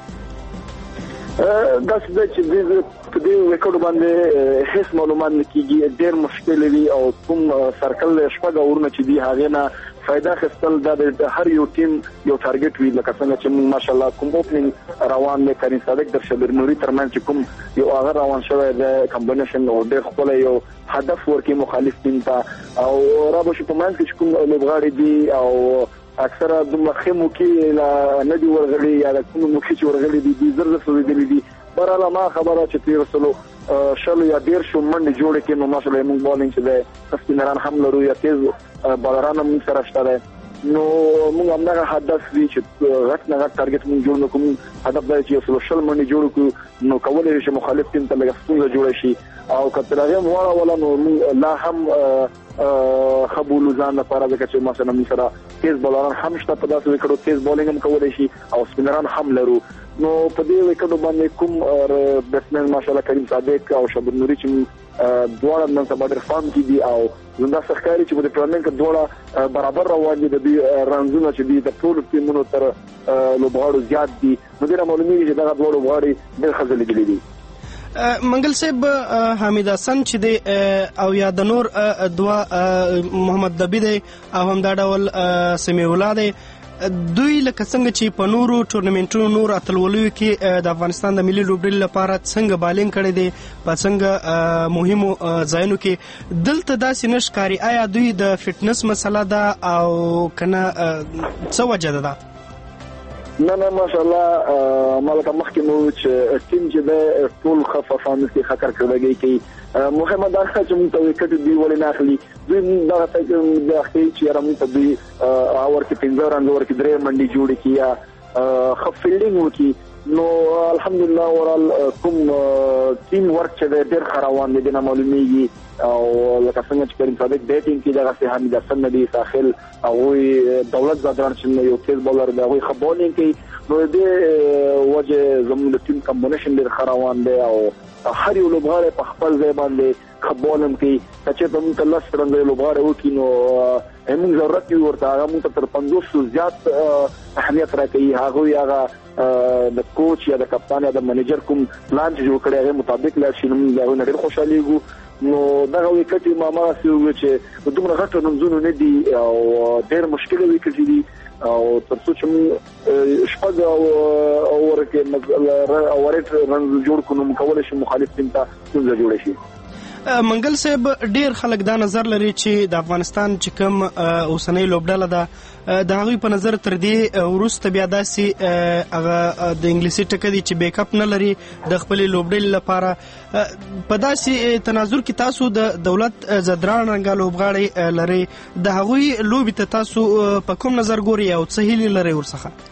داسې دی چې په دې وکټو باندې هیڅ معلومات نه کېږي، ډېر مشکل وي او کوم سرکل شپږ اورونه چې دي هغې نه فائدہ خپل د هر یو ټیم یو ټارګټ وی لکه څنګه چې موږ ماشالله کوم اوپننګ روان دی کریم صادق در شبیر نوري ترمن چې کوم یو هغه روان شوی د کمبینیشن او د خپل یو هدف ورکی مخالف ټیم ته او رابو چې په منځ کې کوم لوبغاړي دي او اکثره د مخمو کې لا ندي ورغلي یا کوم مخې چې ورغلي دي د زر زر سوي دي براله ما خبره چې تیر سلو شلو یا ډیر شو منډه جوړ کې نو ماشالله موږ بالینګ چې ده سپینران هم لرو یا تیز بالران هم سره شته نو موږ همدغه هدف وی چې غټ نه غټ ټارګټ موږ جوړ کوم هدف دا چې سلو شل منډه جوړ کو نو کولای شي مخالف ټیم ته لږ ستونزه جوړ شي او کتره هم وړه ولا نو لا هم خبول ځان لپاره د کچې مثلا موږ سره تیز بالران هم شته په داسې وکړو تیز بالینګ هم کولای شي او سپینران هم لرو نو په دې وکړو باندې کوم بیټسمن ماشالله کریم صادق او شبیر نوري چې دواړه نن سبا ډېر فارم کې دي او زنده سخکاري چې په ټورنمنت کې دواړه برابر روان دي د دې رنزونه چې دي د ټول ټیمونو تر لوبغاړو زیات دي نو دا معلومیږي چې دا ډول لوبغاړي ډېر خزلې دي دي منګل صاحب حمید حسن چې دی او یا د نور دوا محمد دبی دی او هم دا ډول سمیع الله دی دوی لکه څنګه چې په نورو ټورنمنټونو نور اتلولیو کې د افغانستان د ملي لوبډلې لپاره څنګه بالینګ کړي دي په څنګه مهمو ځایونو کې دلته داسې نشکاري آیا دوی د فټنس مسله ده او کنه څه وجه ده نه نه ماشاءالله مالک مخکې نو چې ټیم چې د ټول خفافانه کې خکر کړی کی محمد دغه چې موږ ته وکړ دی ولې نه اخلي دوی دا ته د اخلي چې را موږ ته دوی اور کې پنځه رنګ ور کې درې منډي جوړ کیا خفیلډینګ وکي نو الحمدلله ورال کوم ټیم ورک چې ډېر خروان دي نه معلومیږي او لکه څنګه چې کریم صادق بیټینګ کې دغه سه حمید حسن ندی ساحل او دولت زادران چې یو تیز بولر دی هغه خبرونه کوي نو دې وجه زموږ د ټیم کمبینیشن ډېر خروان دی او هر یو لوبغاړی په خپل ځای باندې خبرونه کوي چې په موږ الله سره د لوبغاړي وکړي نو موږ ضرورت یو ورته هغه موږ تر پنځوس زیات اهمیت راکړي هغه هغه د کوچ یا د کپتان یا د منیجر کوم پلان چې جوړ کړی هغه مطابق لا شي موږ دا ډېر خوشاله نو دغه وکټي ماما سوي چې دومره غټ نمونه نه دي او ډېر مشکل وکړي دي او ترڅو چې شپږ او ورکه او ورته رنګ جوړ کړو مکول شي مخالف ټیم ته څنګه جوړ شي منګل صاحب ډیر خلک دا نظر لري چې د افغانستان چې کوم اوسنۍ لوبډله ده د هغوی په نظر تر دې وروسته بیا داسې هغه د انګلیسي ټکه دي چې بیک اپ نه لري د خپلې لوبډلې لپاره په داسې تناظر کې تاسو د دولت زدران رنګه لوبغاړي لري د هغوی لوبې ته تاسو په کوم نظر ګوري او څه هیلې لري ورڅخه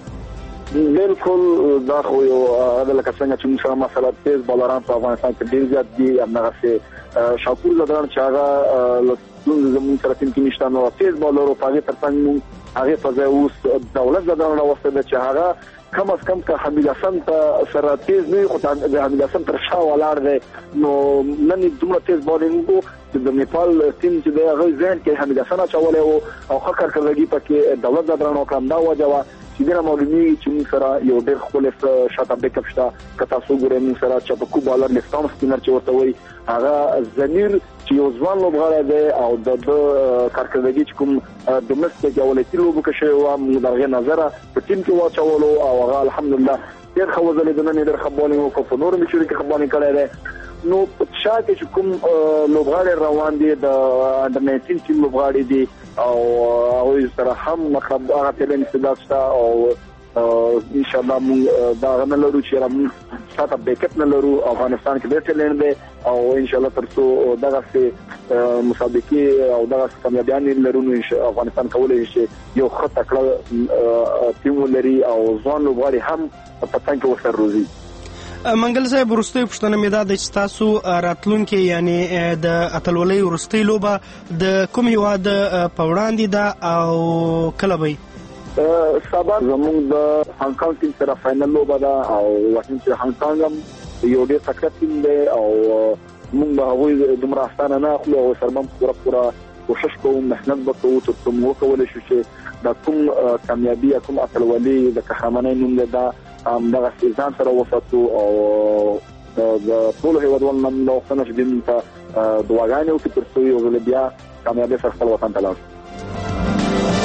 بالکل دا خو یو هغه لکه څنګه چې موږ سره مسله تیز بالران په افغانستان کې ډیر زیات دي همغه څه شاکور زدران چې هغه لږ زموږ سره تیم کې نشته نو تیز بالر او هغه ترڅنګ هغه په ځای اوس دولت زدران راوستل چې هغه کم از کم که حمید حسن ته سره تیز نه خو د حمید حسن تر شا ولاړ دی نو نن دومره تیز بالینګ چې د نیپال ټیم چې د هغه ځین کې حمید حسن اچولې او خکر کړلګي پکې دولت زدران او کم دا وجوه چې دا معلومیږي چې موږ سره یو ډېر خپل شاته بیک اپ شته که تاسو ګورئ موږ سره چې په کو بالر لیستان سپینر چې ورته وایي هغه زمیر چې یو ځوان لوبغاړی دی او د کارکردګي چې کوم ډومېسټک یا ولایتي لوبو کې شوی و موږ د هغې نظره په ټیم کې واچولو او هغه الحمدلله ډېر ښه وځلېده نن یې ډېر ښه بالینګ وکړو په نورو میچونو کې ښه بالینګ کړی دی نو په شا کې چې کوم لوبغاړي روان دي د انډر ناینټین ټیم لوبغاړي دي او هغوی سره هم مطلب هغه ټیلنټ استعداد شته او ان شاء الله موږ دا نه لرو چې موږ شاته بیک اپ نه لرو افغانستان کې ډېر ټیلنټ دی او ان شاء الله ترڅو دغه مسابقې او دغه کامیابیان لرو نو افغانستان کولای شي یو ښه تکړه ټیم ولري او ځوان لوبغاړي هم په پاتان کې ورسره روزي منګل صاحب وروستۍ پوښتنه مې دا ده چې تاسو راتلونکي یعنی د اتلولۍ وروستۍ لوبه د کوم هیواد په وړاندې ده او کله به سبا زموږ د هانګ کانګ ټیم سره فائنل لوبه ده او واټن چې هانګ کانګ هم یو ډېر تکړه ټیم دی او موږ به هغوی دومره اسانه نه اخلو او سره به پوره پوره کوشش کوو محنت به کوو تر څو موږ وکولی شو چې دا کوم کامیابي یا کوم اتلولي د قهرمانۍ نوم دی دا همدغه ځان سره وساتو او د ټولو هېوادوالو نه دا غوښتنه چې دوی موږ ته دعاګانې وکړي تر څو یو ځل بیا کامیابۍ سره خپل وطن ته لاړ شو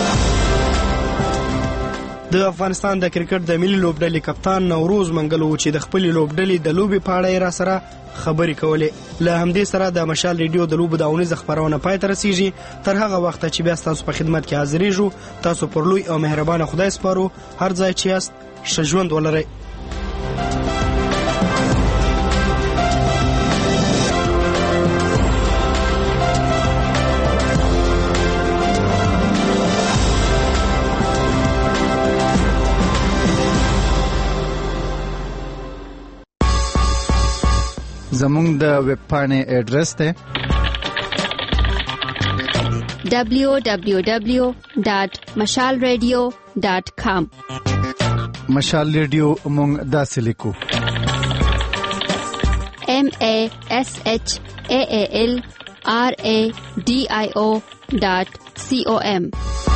د افغانستان د کرکټ د ملي لوبډلې کپتان نوروز منګل و چې د خپل لوبډلې د لوبي په اړه را سره خبرې کولې. له همدې سره د مشال ریډیو د لوبو داونیز خبرونه پای ته رسیږي. تر هغه وخت چې بیا تاسو په خدمت کې حاضرېږو، تاسو پر لوی او مهربانه خدای سپارو. هر ځای چې یاست ښه ژوند ولرئ. زمونږ د ویب پاڼې اډرس دی دبلیو دبلیو دبلیو ډاټ مشال ریډیو ډاټ کام. مشال ریډیو مونږ داسې لیکو M A S H A A L R A D I O dot com.